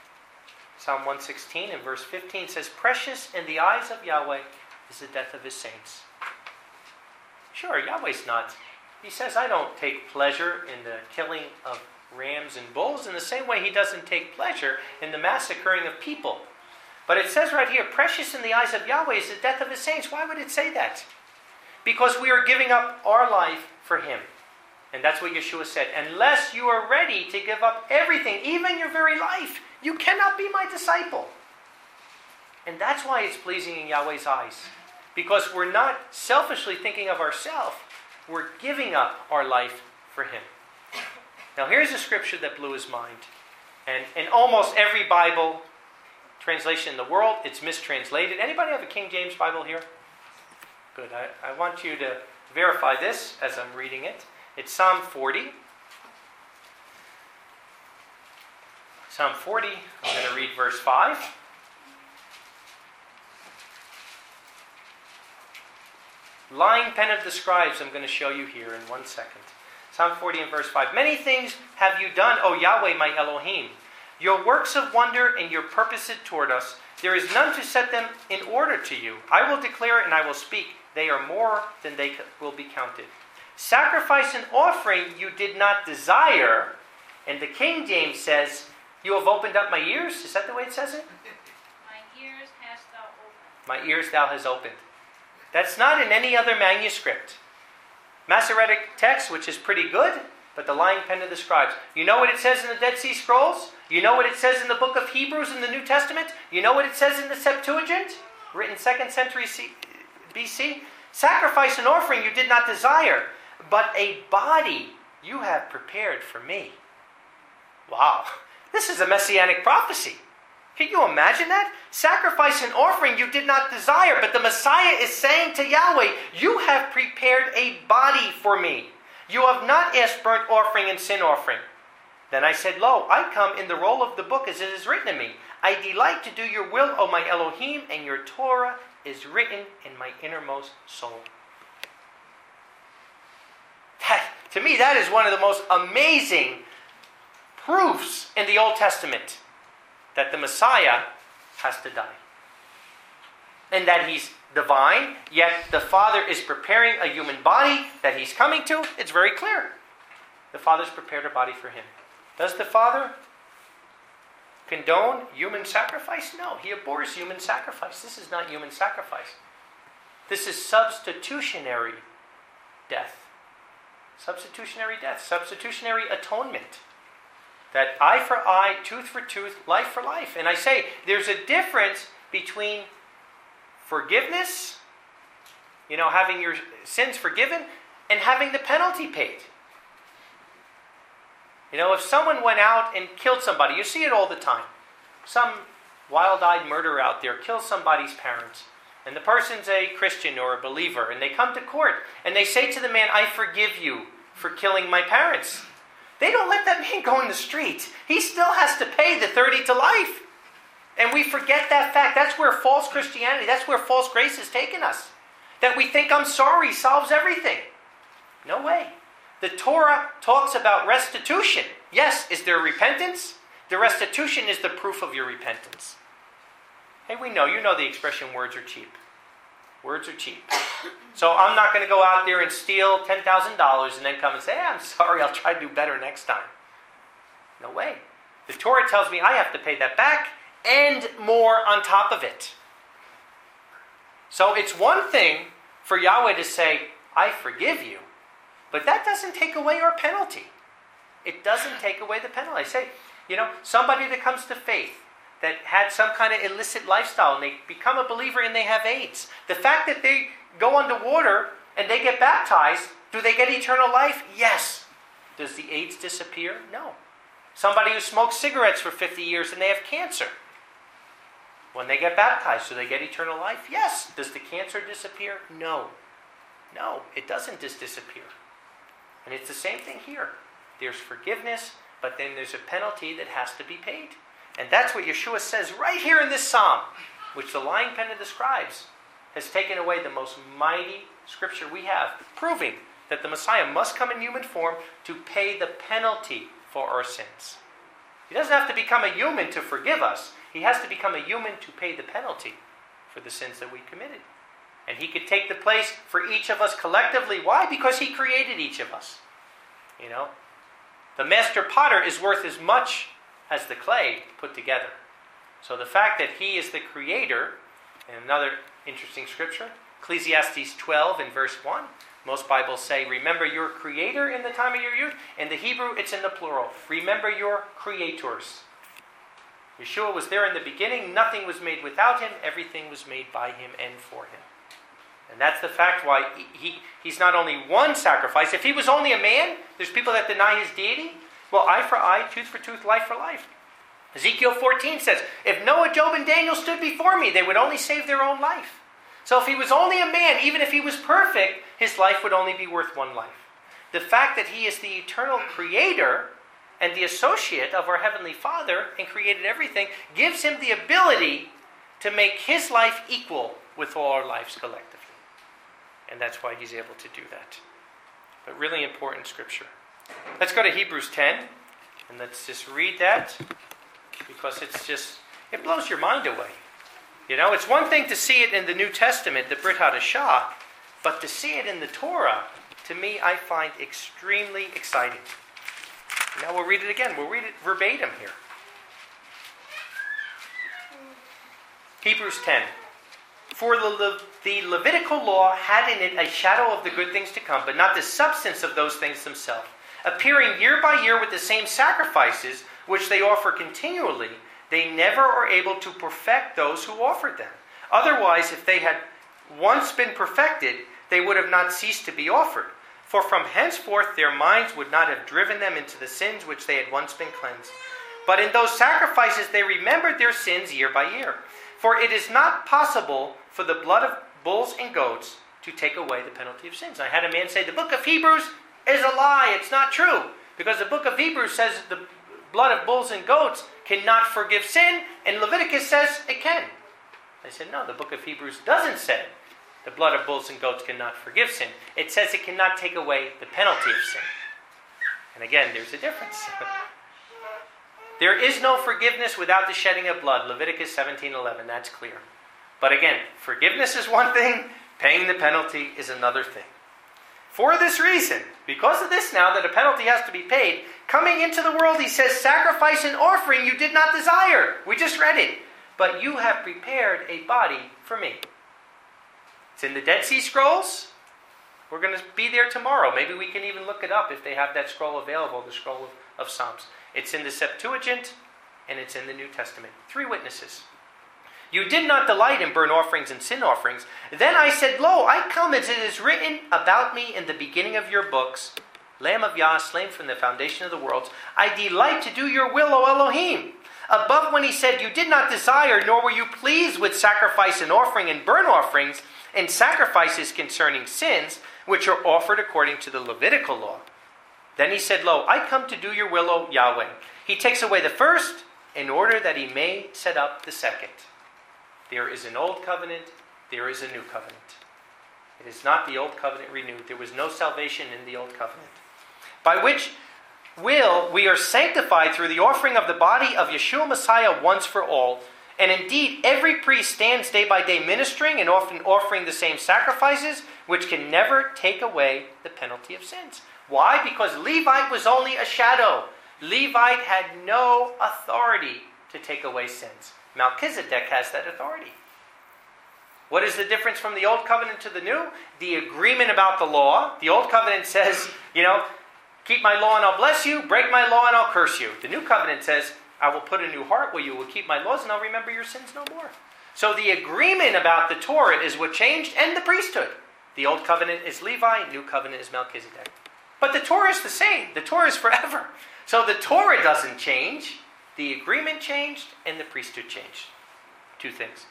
in verse 15 says, "Precious in the eyes of Yahweh is the death of his saints." Sure, Yahweh's not. He says, "I don't take pleasure in the killing of rams and bulls," in the same way he doesn't take pleasure in the massacring of people. But it says right here, "Precious in the eyes of Yahweh is the death of his saints." Why would it say that? Because we are giving up our life for him. And that's what Yeshua said. Unless you are ready to give up everything, even your very life, you cannot be my disciple. And that's why it's pleasing in Yahweh's eyes. Because we're not selfishly thinking of ourselves. We're giving up our life for him. Now here's a scripture that blew his mind. And in almost every Bible translation in the world, it's mistranslated. Anybody have a King James Bible here? Good. I want you to verify this as I'm reading it. It's Psalm 40. Psalm 40, I'm going to read verse 5. Lying pen of the scribes, I'm going to show you here in 1 second. Psalm 40 and verse 5. "Many things have you done, O Yahweh, my Elohim. Your works of wonder and your purposes toward us, there is none to set them in order to you. I will declare it and I will speak. They are more than they will be counted. Sacrifice and offering you did not desire." And the King James says, "You have opened up my ears." Is that the way it says it? My ears hast thou opened. My ears thou hast opened. That's not in any other manuscript. Masoretic text, which is pretty good, but the lying pen of the scribes. You know what it says in the Dead Sea Scrolls? You know what it says in the book of Hebrews in the New Testament? You know what it says in the Septuagint, written 2nd century BC? "Sacrifice and offering you did not desire, but a body you have prepared for me." Wow, this is a messianic prophecy. Can you imagine that? Sacrifice and offering you did not desire, but the Messiah is saying to Yahweh, "You have prepared a body for me. You have not asked burnt offering and sin offering." Then I said, "Lo, I come in the roll of the book as it is written of me. I delight to do your will, O my Elohim, and your Torah is written in my innermost soul." To me, that is one of the most amazing proofs in the Old Testament that the Messiah has to die. And that he's divine, yet the Father is preparing a human body that he's coming to. It's very clear. The Father's prepared a body for him. Does the Father condone human sacrifice? No, he abhors human sacrifice. This is not human sacrifice. This is substitutionary death. Substitutionary death. Substitutionary atonement. That eye for eye, tooth for tooth, life for life. And I say, there's a difference between forgiveness, having your sins forgiven, and having the penalty paid. You know, if someone went out and killed somebody, you see it all the time. Some wild-eyed murderer out there kills somebody's parents. And the person's a Christian or a believer. And they come to court and they say to the man, I forgive you for killing my parents. They don't let that man go in the street. He still has to pay the 30 to life. And we forget that fact. That's where false Christianity, that's where false grace has taken us. That we think I'm sorry solves everything. No way. The Torah talks about restitution. Yes, is there repentance? The restitution is the proof of your repentance. Hey, you know the expression, words are cheap. Words are cheap. So I'm not going to go out there and steal $10,000 and then come and say, I'm sorry, I'll try to do better next time. No way. The Torah tells me I have to pay that back and more on top of it. So it's one thing for Yahweh to say, I forgive you, but that doesn't take away our penalty. It doesn't take away the penalty. I say, somebody that comes to faith, that had some kind of illicit lifestyle and they become a believer and they have AIDS. The fact that they go underwater and they get baptized, do they get eternal life? Yes. Does the AIDS disappear? No. Somebody who smokes cigarettes for 50 years and they have cancer. When they get baptized, do they get eternal life? Yes. Does the cancer disappear? No. No, it doesn't just disappear. And it's the same thing here. There's forgiveness, but then there's a penalty that has to be paid. And that's what Yeshua says right here in this psalm, which the lying pen of the scribes has taken away the most mighty scripture we have, proving that the Messiah must come in human form to pay the penalty for our sins. He doesn't have to become a human to forgive us. He has to become a human to pay the penalty for the sins that we committed. And he could take the place for each of us collectively. Why? Because he created each of us. The master potter is worth as much as the clay put together. So the fact that he is the creator, and another interesting scripture, Ecclesiastes 12 in verse 1, most Bibles say, remember your creator in the time of your youth. In the Hebrew, it's in the plural. Remember your creators. Yeshua was there in the beginning. Nothing was made without him. Everything was made by him and for him. And that's the fact why he's not only one sacrifice. If he was only a man, there's people that deny his deity. Well, eye for eye, tooth for tooth, life for life. Ezekiel 14 says, if Noah, Job, and Daniel stood before me, they would only save their own life. So if he was only a man, even if he was perfect, his life would only be worth one life. The fact that he is the eternal creator and the associate of our Heavenly Father and created everything gives him the ability to make his life equal with all our lives collectively. And that's why he's able to do that. But really important scripture. Let's go to Hebrews 10, and let's just read that, because it blows your mind away. It's one thing to see it in the New Testament, the Brit Hadashah, but to see it in the Torah, to me, I find extremely exciting. Now we'll read it again. We'll read it verbatim here. Hebrews 10. For the Levitical law had in it a shadow of the good things to come, but not the substance of those things themselves. Appearing year by year with the same sacrifices, which they offer continually, they never are able to perfect those who offered them. Otherwise, if they had once been perfected, they would have not ceased to be offered. For from henceforth their minds would not have driven them into the sins which they had once been cleansed. But in those sacrifices they remembered their sins year by year. For it is not possible for the blood of bulls and goats to take away the penalty of sins. I had a man say, the book of Hebrews is a lie. It's not true. Because the book of Hebrews says the blood of bulls and goats cannot forgive sin, and Leviticus says it can. I said, no, the book of Hebrews doesn't say the blood of bulls and goats cannot forgive sin. It says it cannot take away the penalty of sin. And again, there's a difference. There is no forgiveness without the shedding of blood. Leviticus 17:11, that's clear. But again, forgiveness is one thing, paying the penalty is another thing. For this reason, because of this now, that a penalty has to be paid, coming into the world, he says, sacrifice and offering you did not desire. We just read it. But you have prepared a body for me. It's in the Dead Sea Scrolls. We're going to be there tomorrow. Maybe we can even look it up if they have that scroll available, the scroll of Psalms. It's in the Septuagint, and it's in the New Testament. 3 witnesses. You did not delight in burnt offerings and sin offerings. Then I said, lo, I come as it is written about me in the beginning of your books. Lamb of Yah, slain from the foundation of the worlds, I delight to do your will, O Elohim. Above when he said, you did not desire, nor were you pleased with sacrifice and offering and burnt offerings and sacrifices concerning sins, which are offered according to the Levitical law. Then he said, lo, I come to do your will, O Yahweh. He takes away the first in order that he may set up the second. There is an old covenant, there is a new covenant. It is not the old covenant renewed. There was no salvation in the old covenant. By which will we are sanctified through the offering of the body of Yeshua Messiah once for all. And indeed, every priest stands day by day ministering and often offering the same sacrifices, which can never take away the penalty of sins. Why? Because Levite was only a shadow. Levite had no authority to take away sins. Melchizedek has that authority. What is the difference from the old covenant to the new? The agreement about the law. The old covenant says, keep my law and I'll bless you, break my law and I'll curse you. The new covenant says, I will put a new heart where you will keep my laws and I'll remember your sins no more. So the agreement about the Torah is what changed, and the priesthood. The old covenant is Levi, new covenant is Melchizedek. But the Torah is the same. The Torah is forever. So the Torah doesn't change. The agreement changed and the priesthood changed. Two things.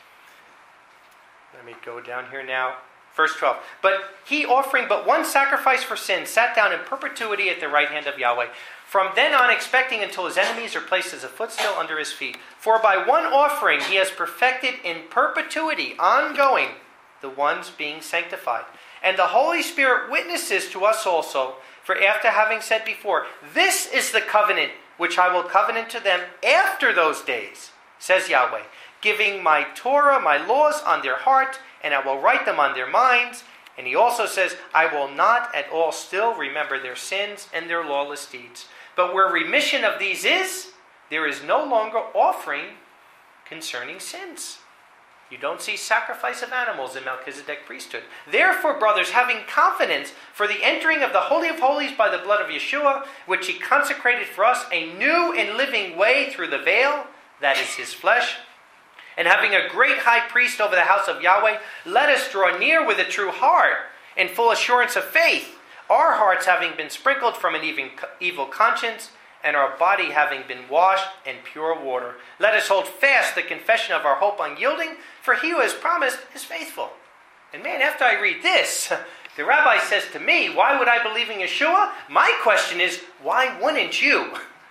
Let me go down here now. Verse 12. But he, offering but one sacrifice for sin, sat down in perpetuity at the right hand of Yahweh. From then on, expecting until his enemies are placed as a footstool under his feet. For by one offering he has perfected in perpetuity, ongoing, the ones being sanctified. And the Holy Spirit witnesses to us also, for after having said before, this is the covenant which I will covenant to them after those days, says Yahweh, giving my Torah, my laws on their heart, and I will write them on their minds. And he also says, I will not at all still remember their sins and their lawless deeds. But where remission of these is, there is no longer offering concerning sins. You don't see sacrifice of animals in Melchizedek priesthood. Therefore, brothers, having confidence for the entering of the Holy of Holies by the blood of Yeshua, which he consecrated for us, a new and living way through the veil, that is his flesh, and having a great high priest over the house of Yahweh, let us draw near with a true heart and full assurance of faith, our hearts having been sprinkled from an evil conscience, and our body having been washed in pure water. Let us hold fast the confession of our hope unyielding, for he who has promised is faithful. And man, after I read this, the rabbi says to me, why would I believe in Yeshua? My question is, why wouldn't you?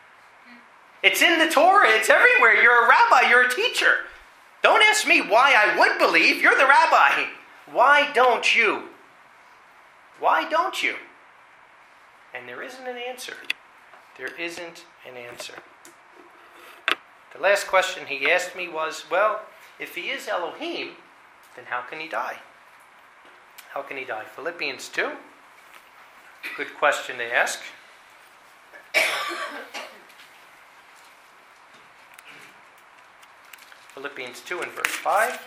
It's in the Torah, it's everywhere. You're a rabbi, you're a teacher. Don't ask me why I would believe. You're the rabbi. Why don't you? Why don't you? And there isn't an answer. There isn't an answer. The last question he asked me was, well, if he is Elohim, then how can he die? How can he die? Philippians 2. Good question to ask. Philippians 2 and verse 5.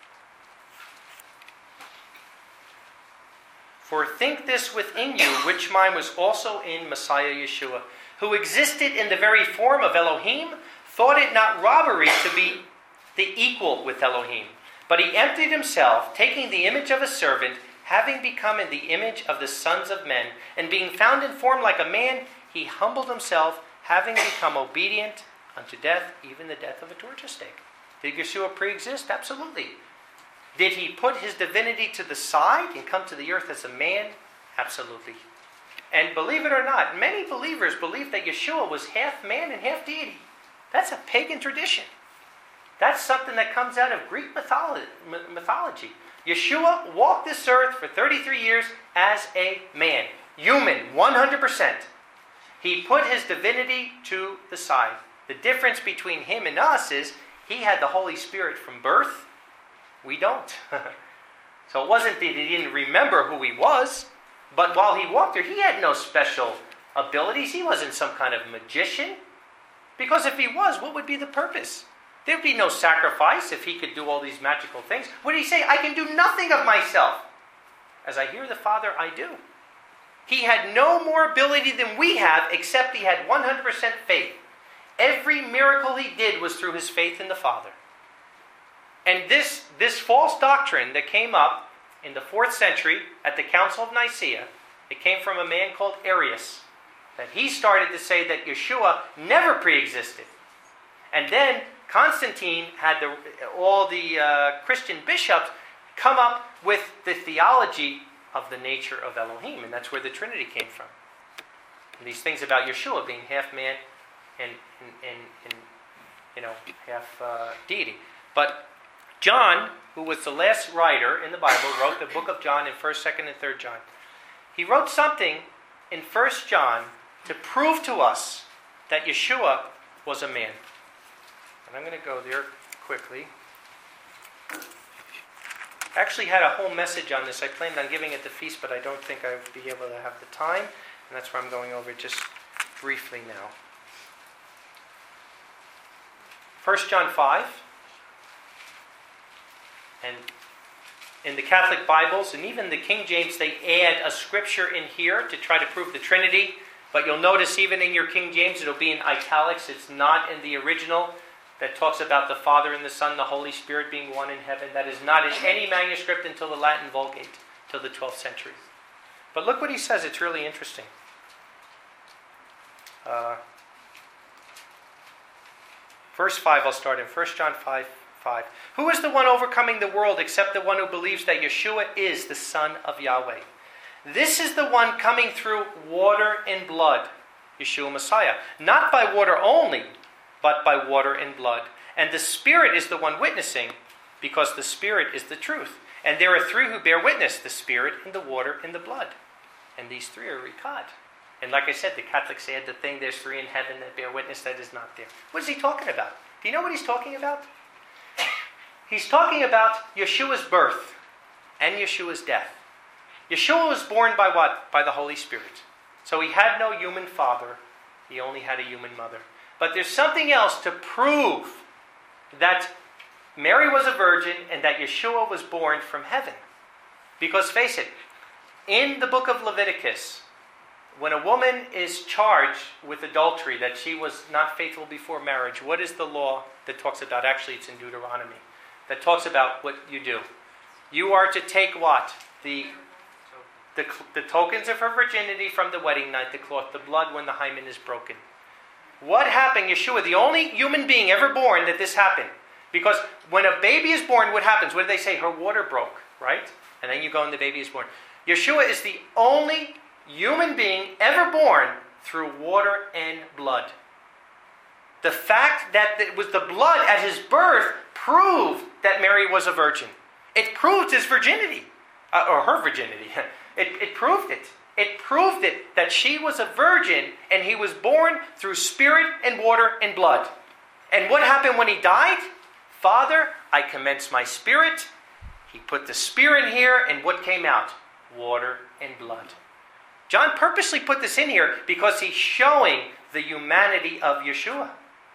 For think this within you, which mind was also in Messiah Yeshua, who existed in the very form of Elohim, thought it not robbery to be the equal with Elohim. But he emptied himself, taking the image of a servant, having become in the image of the sons of men, and being found in form like a man, he humbled himself, having become obedient unto death, even the death of a torture stake. Did Yeshua pre-exist? Absolutely. Did he put his divinity to the side and come to the earth as a man? Absolutely. And believe it or not, many believers believe that Yeshua was half man and half deity. That's a pagan tradition. That's something that comes out of Greek mythology. Yeshua walked this earth for 33 years as a man. Human, 100%. He put his divinity to the side. The difference between him and us is he had the Holy Spirit from birth. We don't. So it wasn't that he didn't remember who he was, but while he walked there, he had no special abilities. He wasn't some kind of magician. Because if he was, what would be the purpose? There would be no sacrifice if he could do all these magical things. What did he say? I can do nothing of myself. As I hear the Father, I do. He had no more ability than we have, except he had 100% faith. Every miracle he did was through his faith in the Father. And this false doctrine that came up in the 4th century at the Council of Nicaea, It came from a man called Arius. That he started to say that Yeshua never pre-existed. And then Constantine had all the Christian bishops come up with the theology of the nature of Elohim. And that's where the Trinity came from. And these things about Yeshua being half man and half deity. But John, who was the last writer in the Bible, wrote the book of John in 1st, 2nd, and 3rd John. He wrote something in 1st John to prove to us that Yeshua was a man. And I'm going to go there quickly. I actually had a whole message on this. I planned on giving it at the feast, but I don't think I would be able to have the time. And that's why I'm going over it just briefly now. 1 John 5. And in the Catholic Bibles, and even the King James, they add a scripture in here to try to prove the Trinity. But you'll notice even in your King James, it'll be in italics. It's not in the original that talks about the Father and the Son, the Holy Spirit being one in heaven. That is not in any manuscript until the Latin Vulgate, till the 12th century. But look what he says. It's really interesting. Verse 5, I'll start in 1 John 5. Who is the one overcoming the world except the one who believes that Yeshua is the Son of Yahweh? This is the one coming through water and blood, Yeshua Messiah. Not by water only, but by water and blood. And the Spirit is the one witnessing, because the Spirit is the truth. And there are three who bear witness, the Spirit and the water and the blood. And these three are Rikad. And like I said, the Catholics add the thing, there's three in heaven that bear witness, that is not there. What is he talking about? Do you know what he's talking about? He's talking about Yeshua's birth and Yeshua's death. Yeshua was born by what? By the Holy Spirit. So he had no human father. He only had a human mother. But there's something else to prove that Mary was a virgin and that Yeshua was born from heaven. Because face it, in the book of Leviticus, when a woman is charged with adultery, that she was not faithful before marriage, what is the law that talks about? Actually, it's in Deuteronomy. That talks about what you do. You are to take what? The tokens of her virginity from the wedding night, the cloth, the blood when the hymen is broken. What happened? Yeshua, the only human being ever born that this happened. Because when a baby is born, what happens? What do they say? Her water broke, right? And then you go and the baby is born. Yeshua is the only human being ever born through water and blood. The fact that it was the blood at his birth proved that Mary was a virgin. It proved his virginity, or her virginity. It proved it. It proved it that she was a virgin and he was born through spirit and water and blood. And what happened when he died? Father, I commence my spirit. He put the spear in here, and what came out? Water and blood. John purposely put this in here because he's showing the humanity of Yeshua.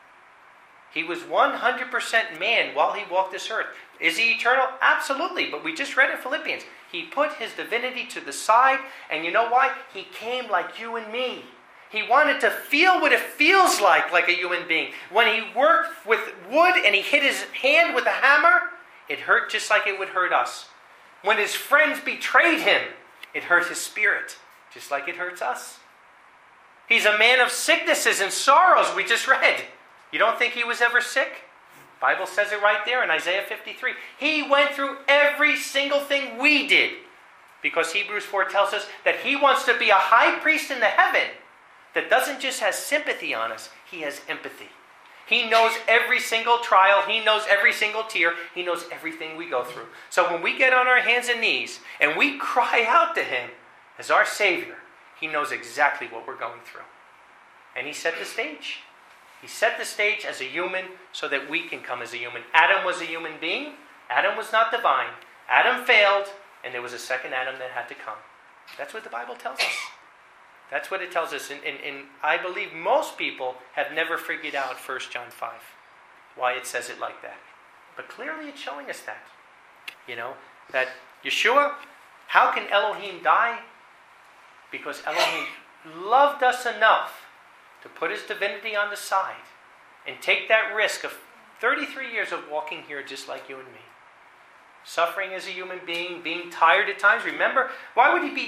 He was 100% man while he walked this earth. Is he eternal? Absolutely. But we just read in Philippians, he put his divinity to the side, and you know why? He came like you and me. He wanted to feel what it feels like a human being. When he worked with wood and he hit his hand with a hammer, it hurt just like it would hurt us. When his friends betrayed him, it hurt his spirit, just like it hurts us. He's a man of sicknesses and sorrows, we just read. You don't think he was ever sick? The Bible says it right there in Isaiah 53. He went through every single thing we did. Because Hebrews 4 tells us that he wants to be a high priest in the heaven that doesn't just have sympathy on us, he has empathy. He knows every single trial. He knows every single tear. He knows everything we go through. So when we get on our hands and knees and we cry out to him as our Savior, he knows exactly what we're going through. And he set the stage. He set the stage as a human so that we can come as a human. Adam was a human being. Adam was not divine. Adam failed, and there was a second Adam that had to come. That's what the Bible tells us. That's what it tells us. And I believe most people have never figured out 1 John 5, why it says it like that. But clearly it's showing us that. That Yeshua, how can Elohim die? Because Elohim loved us enough to put his divinity on the side and take that risk of 33 years of walking here just like you and me. Suffering as a human being, being tired at times. Remember, why would he be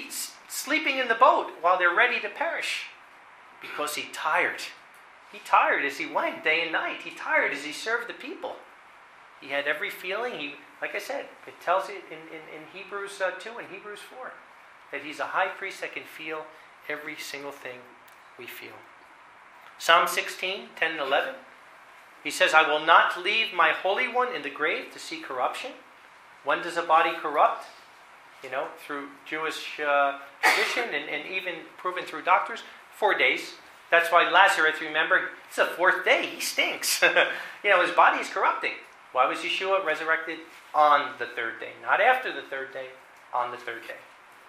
sleeping in the boat while they're ready to perish because he tired. He tired as he went day and night. He tired as he served the people. He had every feeling. Like I said, it tells it in Hebrews 2 and Hebrews 4 that he's a high priest that can feel every single thing we feel. Psalm 16, 10 and 11. He says, I will not leave my Holy One in the grave to see corruption. When does a body corrupt? Through Jewish tradition and even proven through doctors. 4 days. That's why Lazarus, remember, it's the 4th day. He stinks. His body is corrupting. Why was Yeshua resurrected on the 3rd day? Not after the 3rd day, on the 3rd day.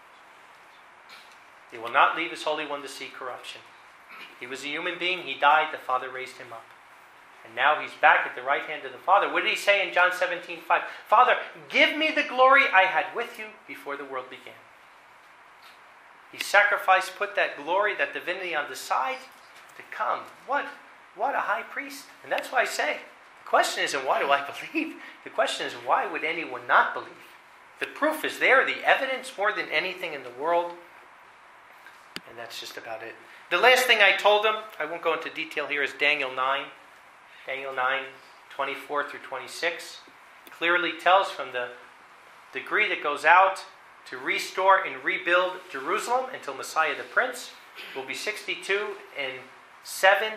He will not leave his Holy One to see corruption. He was a human being. He died. The Father raised him up. And now he's back at the right hand of the Father. What did he say in John 17:5? Father, give me the glory I had with you before the world began. He sacrificed, put that glory, that divinity on the side to come. What a high priest. And that's why I say, the question isn't why do I believe? The question is why would anyone not believe? The proof is there, the evidence more than anything in the world. And that's just about it. The last thing I told him, I won't go into detail here, is Daniel 9. Daniel 9, 24 through 26. Clearly tells from the decree that goes out to restore and rebuild Jerusalem until Messiah the Prince will be 62 and 7.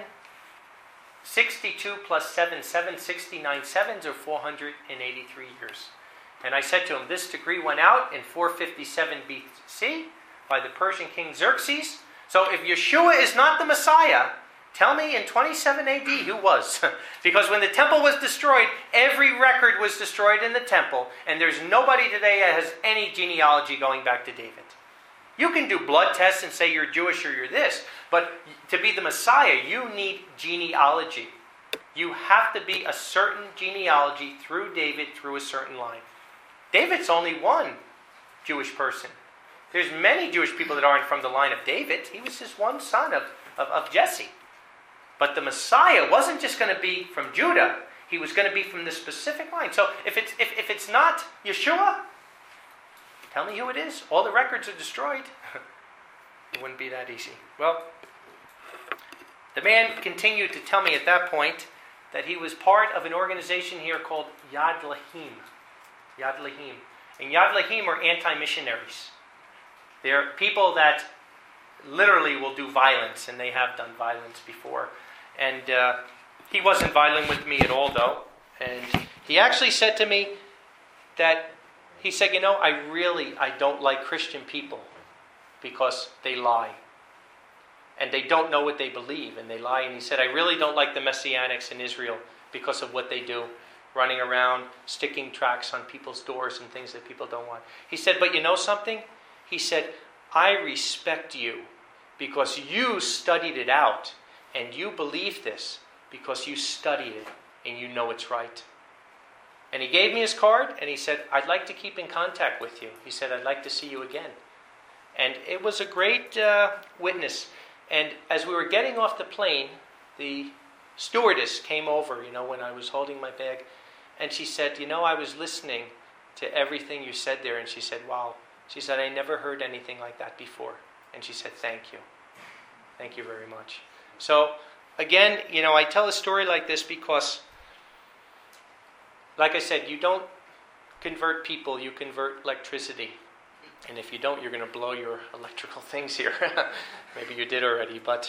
62 plus 7, 69 sevens, or 483 years. And I said to him, this decree went out in 457 BC by the Persian king Xerxes. So if Yeshua is not the Messiah, tell me in 27 AD who was. Because when the temple was destroyed, every record was destroyed in the temple, and there's nobody today that has any genealogy going back to David. You can do blood tests and say you're Jewish or you're this, but to be the Messiah, you need genealogy. You have to be a certain genealogy through David, through a certain line. David's only one Jewish person. There's many Jewish people that aren't from the line of David. He was just one son of Jesse. But the Messiah wasn't just going to be from Judah. He was going to be from this specific line. So if it's not Yeshua, tell me who it is. All the records are destroyed. It wouldn't be that easy. Well, the man continued to tell me at that point that he was part of an organization here called Yad Lahim. Yad Lahim. And Yad Lahim are anti-missionaries. They're people that literally will do violence, and they have done violence before. And he wasn't violent with me at all, though. And he actually said to me that, he said, I don't like Christian people because they lie. And they don't know what they believe, and they lie. And he said, I really don't like the Messianics in Israel because of what they do, running around, sticking tracts on people's doors and things that people don't want. He said, but you know something? He said, I respect you because you studied it out, and you believe this because you studied it and you know it's right. And he gave me his card, and he said, I'd like to keep in contact with you. He said, I'd like to see you again. And it was a great witness. And as we were getting off the plane, the stewardess came over, when I was holding my bag, and she said, I was listening to everything you said there. And she said, wow. She said, I never heard anything like that before. And she said, thank you. Thank you very much. So, again, I tell a story like this because, like I said, you don't convert people, you convert electricity. And if you don't, you're going to blow your electrical things here. Maybe you did already, but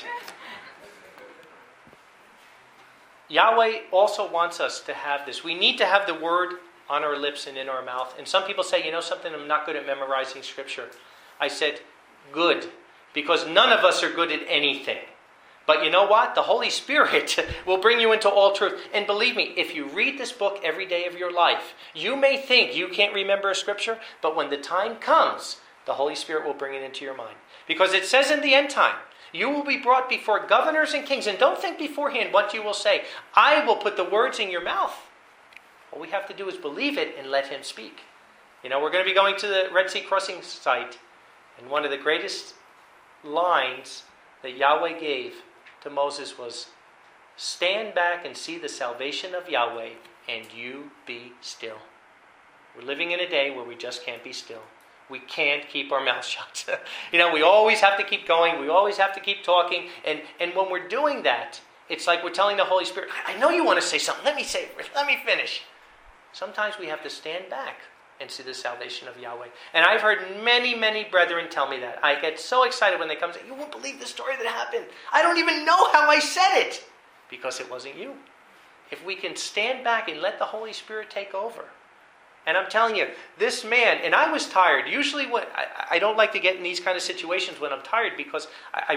Yahweh also wants us to have this. We need to have the word on our lips and in our mouth. And some people say, something, I'm not good at memorizing scripture. I said, good, because none of us are good at anything. But you know what? The Holy Spirit will bring you into all truth. And believe me, if you read this book every day of your life, you may think you can't remember a scripture, but when the time comes, the Holy Spirit will bring it into your mind. Because it says in the end time, you will be brought before governors and kings. And don't think beforehand what you will say. I will put the words in your mouth. All we have to do is believe it and let him speak. We're going to be going to the Red Sea crossing site. And one of the greatest lines that Yahweh gave to Moses was, stand back and see the salvation of Yahweh, and you be still. We're living in a day where we just can't be still. we can't keep our mouth shut. We always have to keep going. We always have to keep talking. And when we're doing that, it's like we're telling the Holy Spirit, I know you want to say something. Let me say it. Let me finish. Sometimes we have to stand back and see the salvation of Yahweh. And I've heard many, many brethren tell me that. I get so excited when they come and say, you won't believe the story that happened. I don't even know how I said it. Because it wasn't you. If we can stand back and let the Holy Spirit take over. And I'm telling you, this man, and I was tired. Usually I don't like to get in these kind of situations when I'm tired because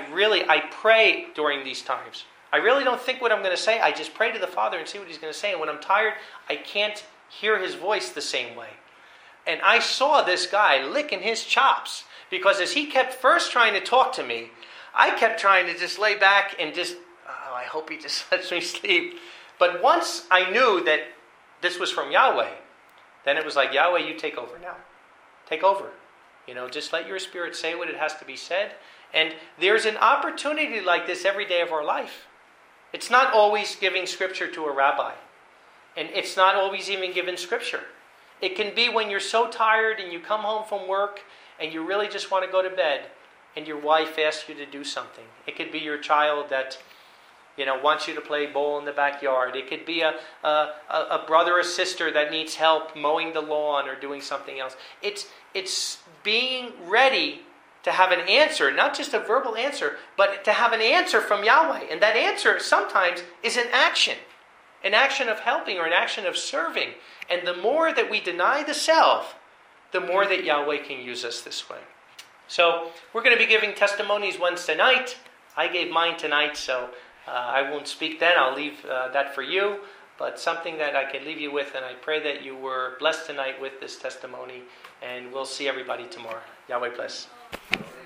I pray during these times. I really don't think what I'm going to say. I just pray to the Father and see what He's going to say. And when I'm tired, I can't hear His voice the same way. And I saw this guy licking his chops because as he kept first trying to talk to me, I kept trying to just lay back and just, I hope he just lets me sleep. But once I knew that this was from Yahweh, then it was like, Yahweh, you take over now. Take over. Just let your Spirit say what it has to be said. And there's an opportunity like this every day of our life. It's not always giving Scripture to a rabbi. And it's not always even giving Scripture. It can be when you're so tired and you come home from work and you really just want to go to bed and your wife asks you to do something. It could be your child that wants you to play ball in the backyard. It could be a brother or sister that needs help mowing the lawn or doing something else. It's being ready to have an answer, not just a verbal answer, but to have an answer from Yahweh. And that answer sometimes is an action of helping or an action of serving. And the more that we deny the self, the more that Yahweh can use us this way. So we're going to be giving testimonies once tonight. I gave mine tonight, so I won't speak then. I'll leave that for you. But something that I can leave you with, and I pray that you were blessed tonight with this testimony. And we'll see everybody tomorrow. Yahweh bless.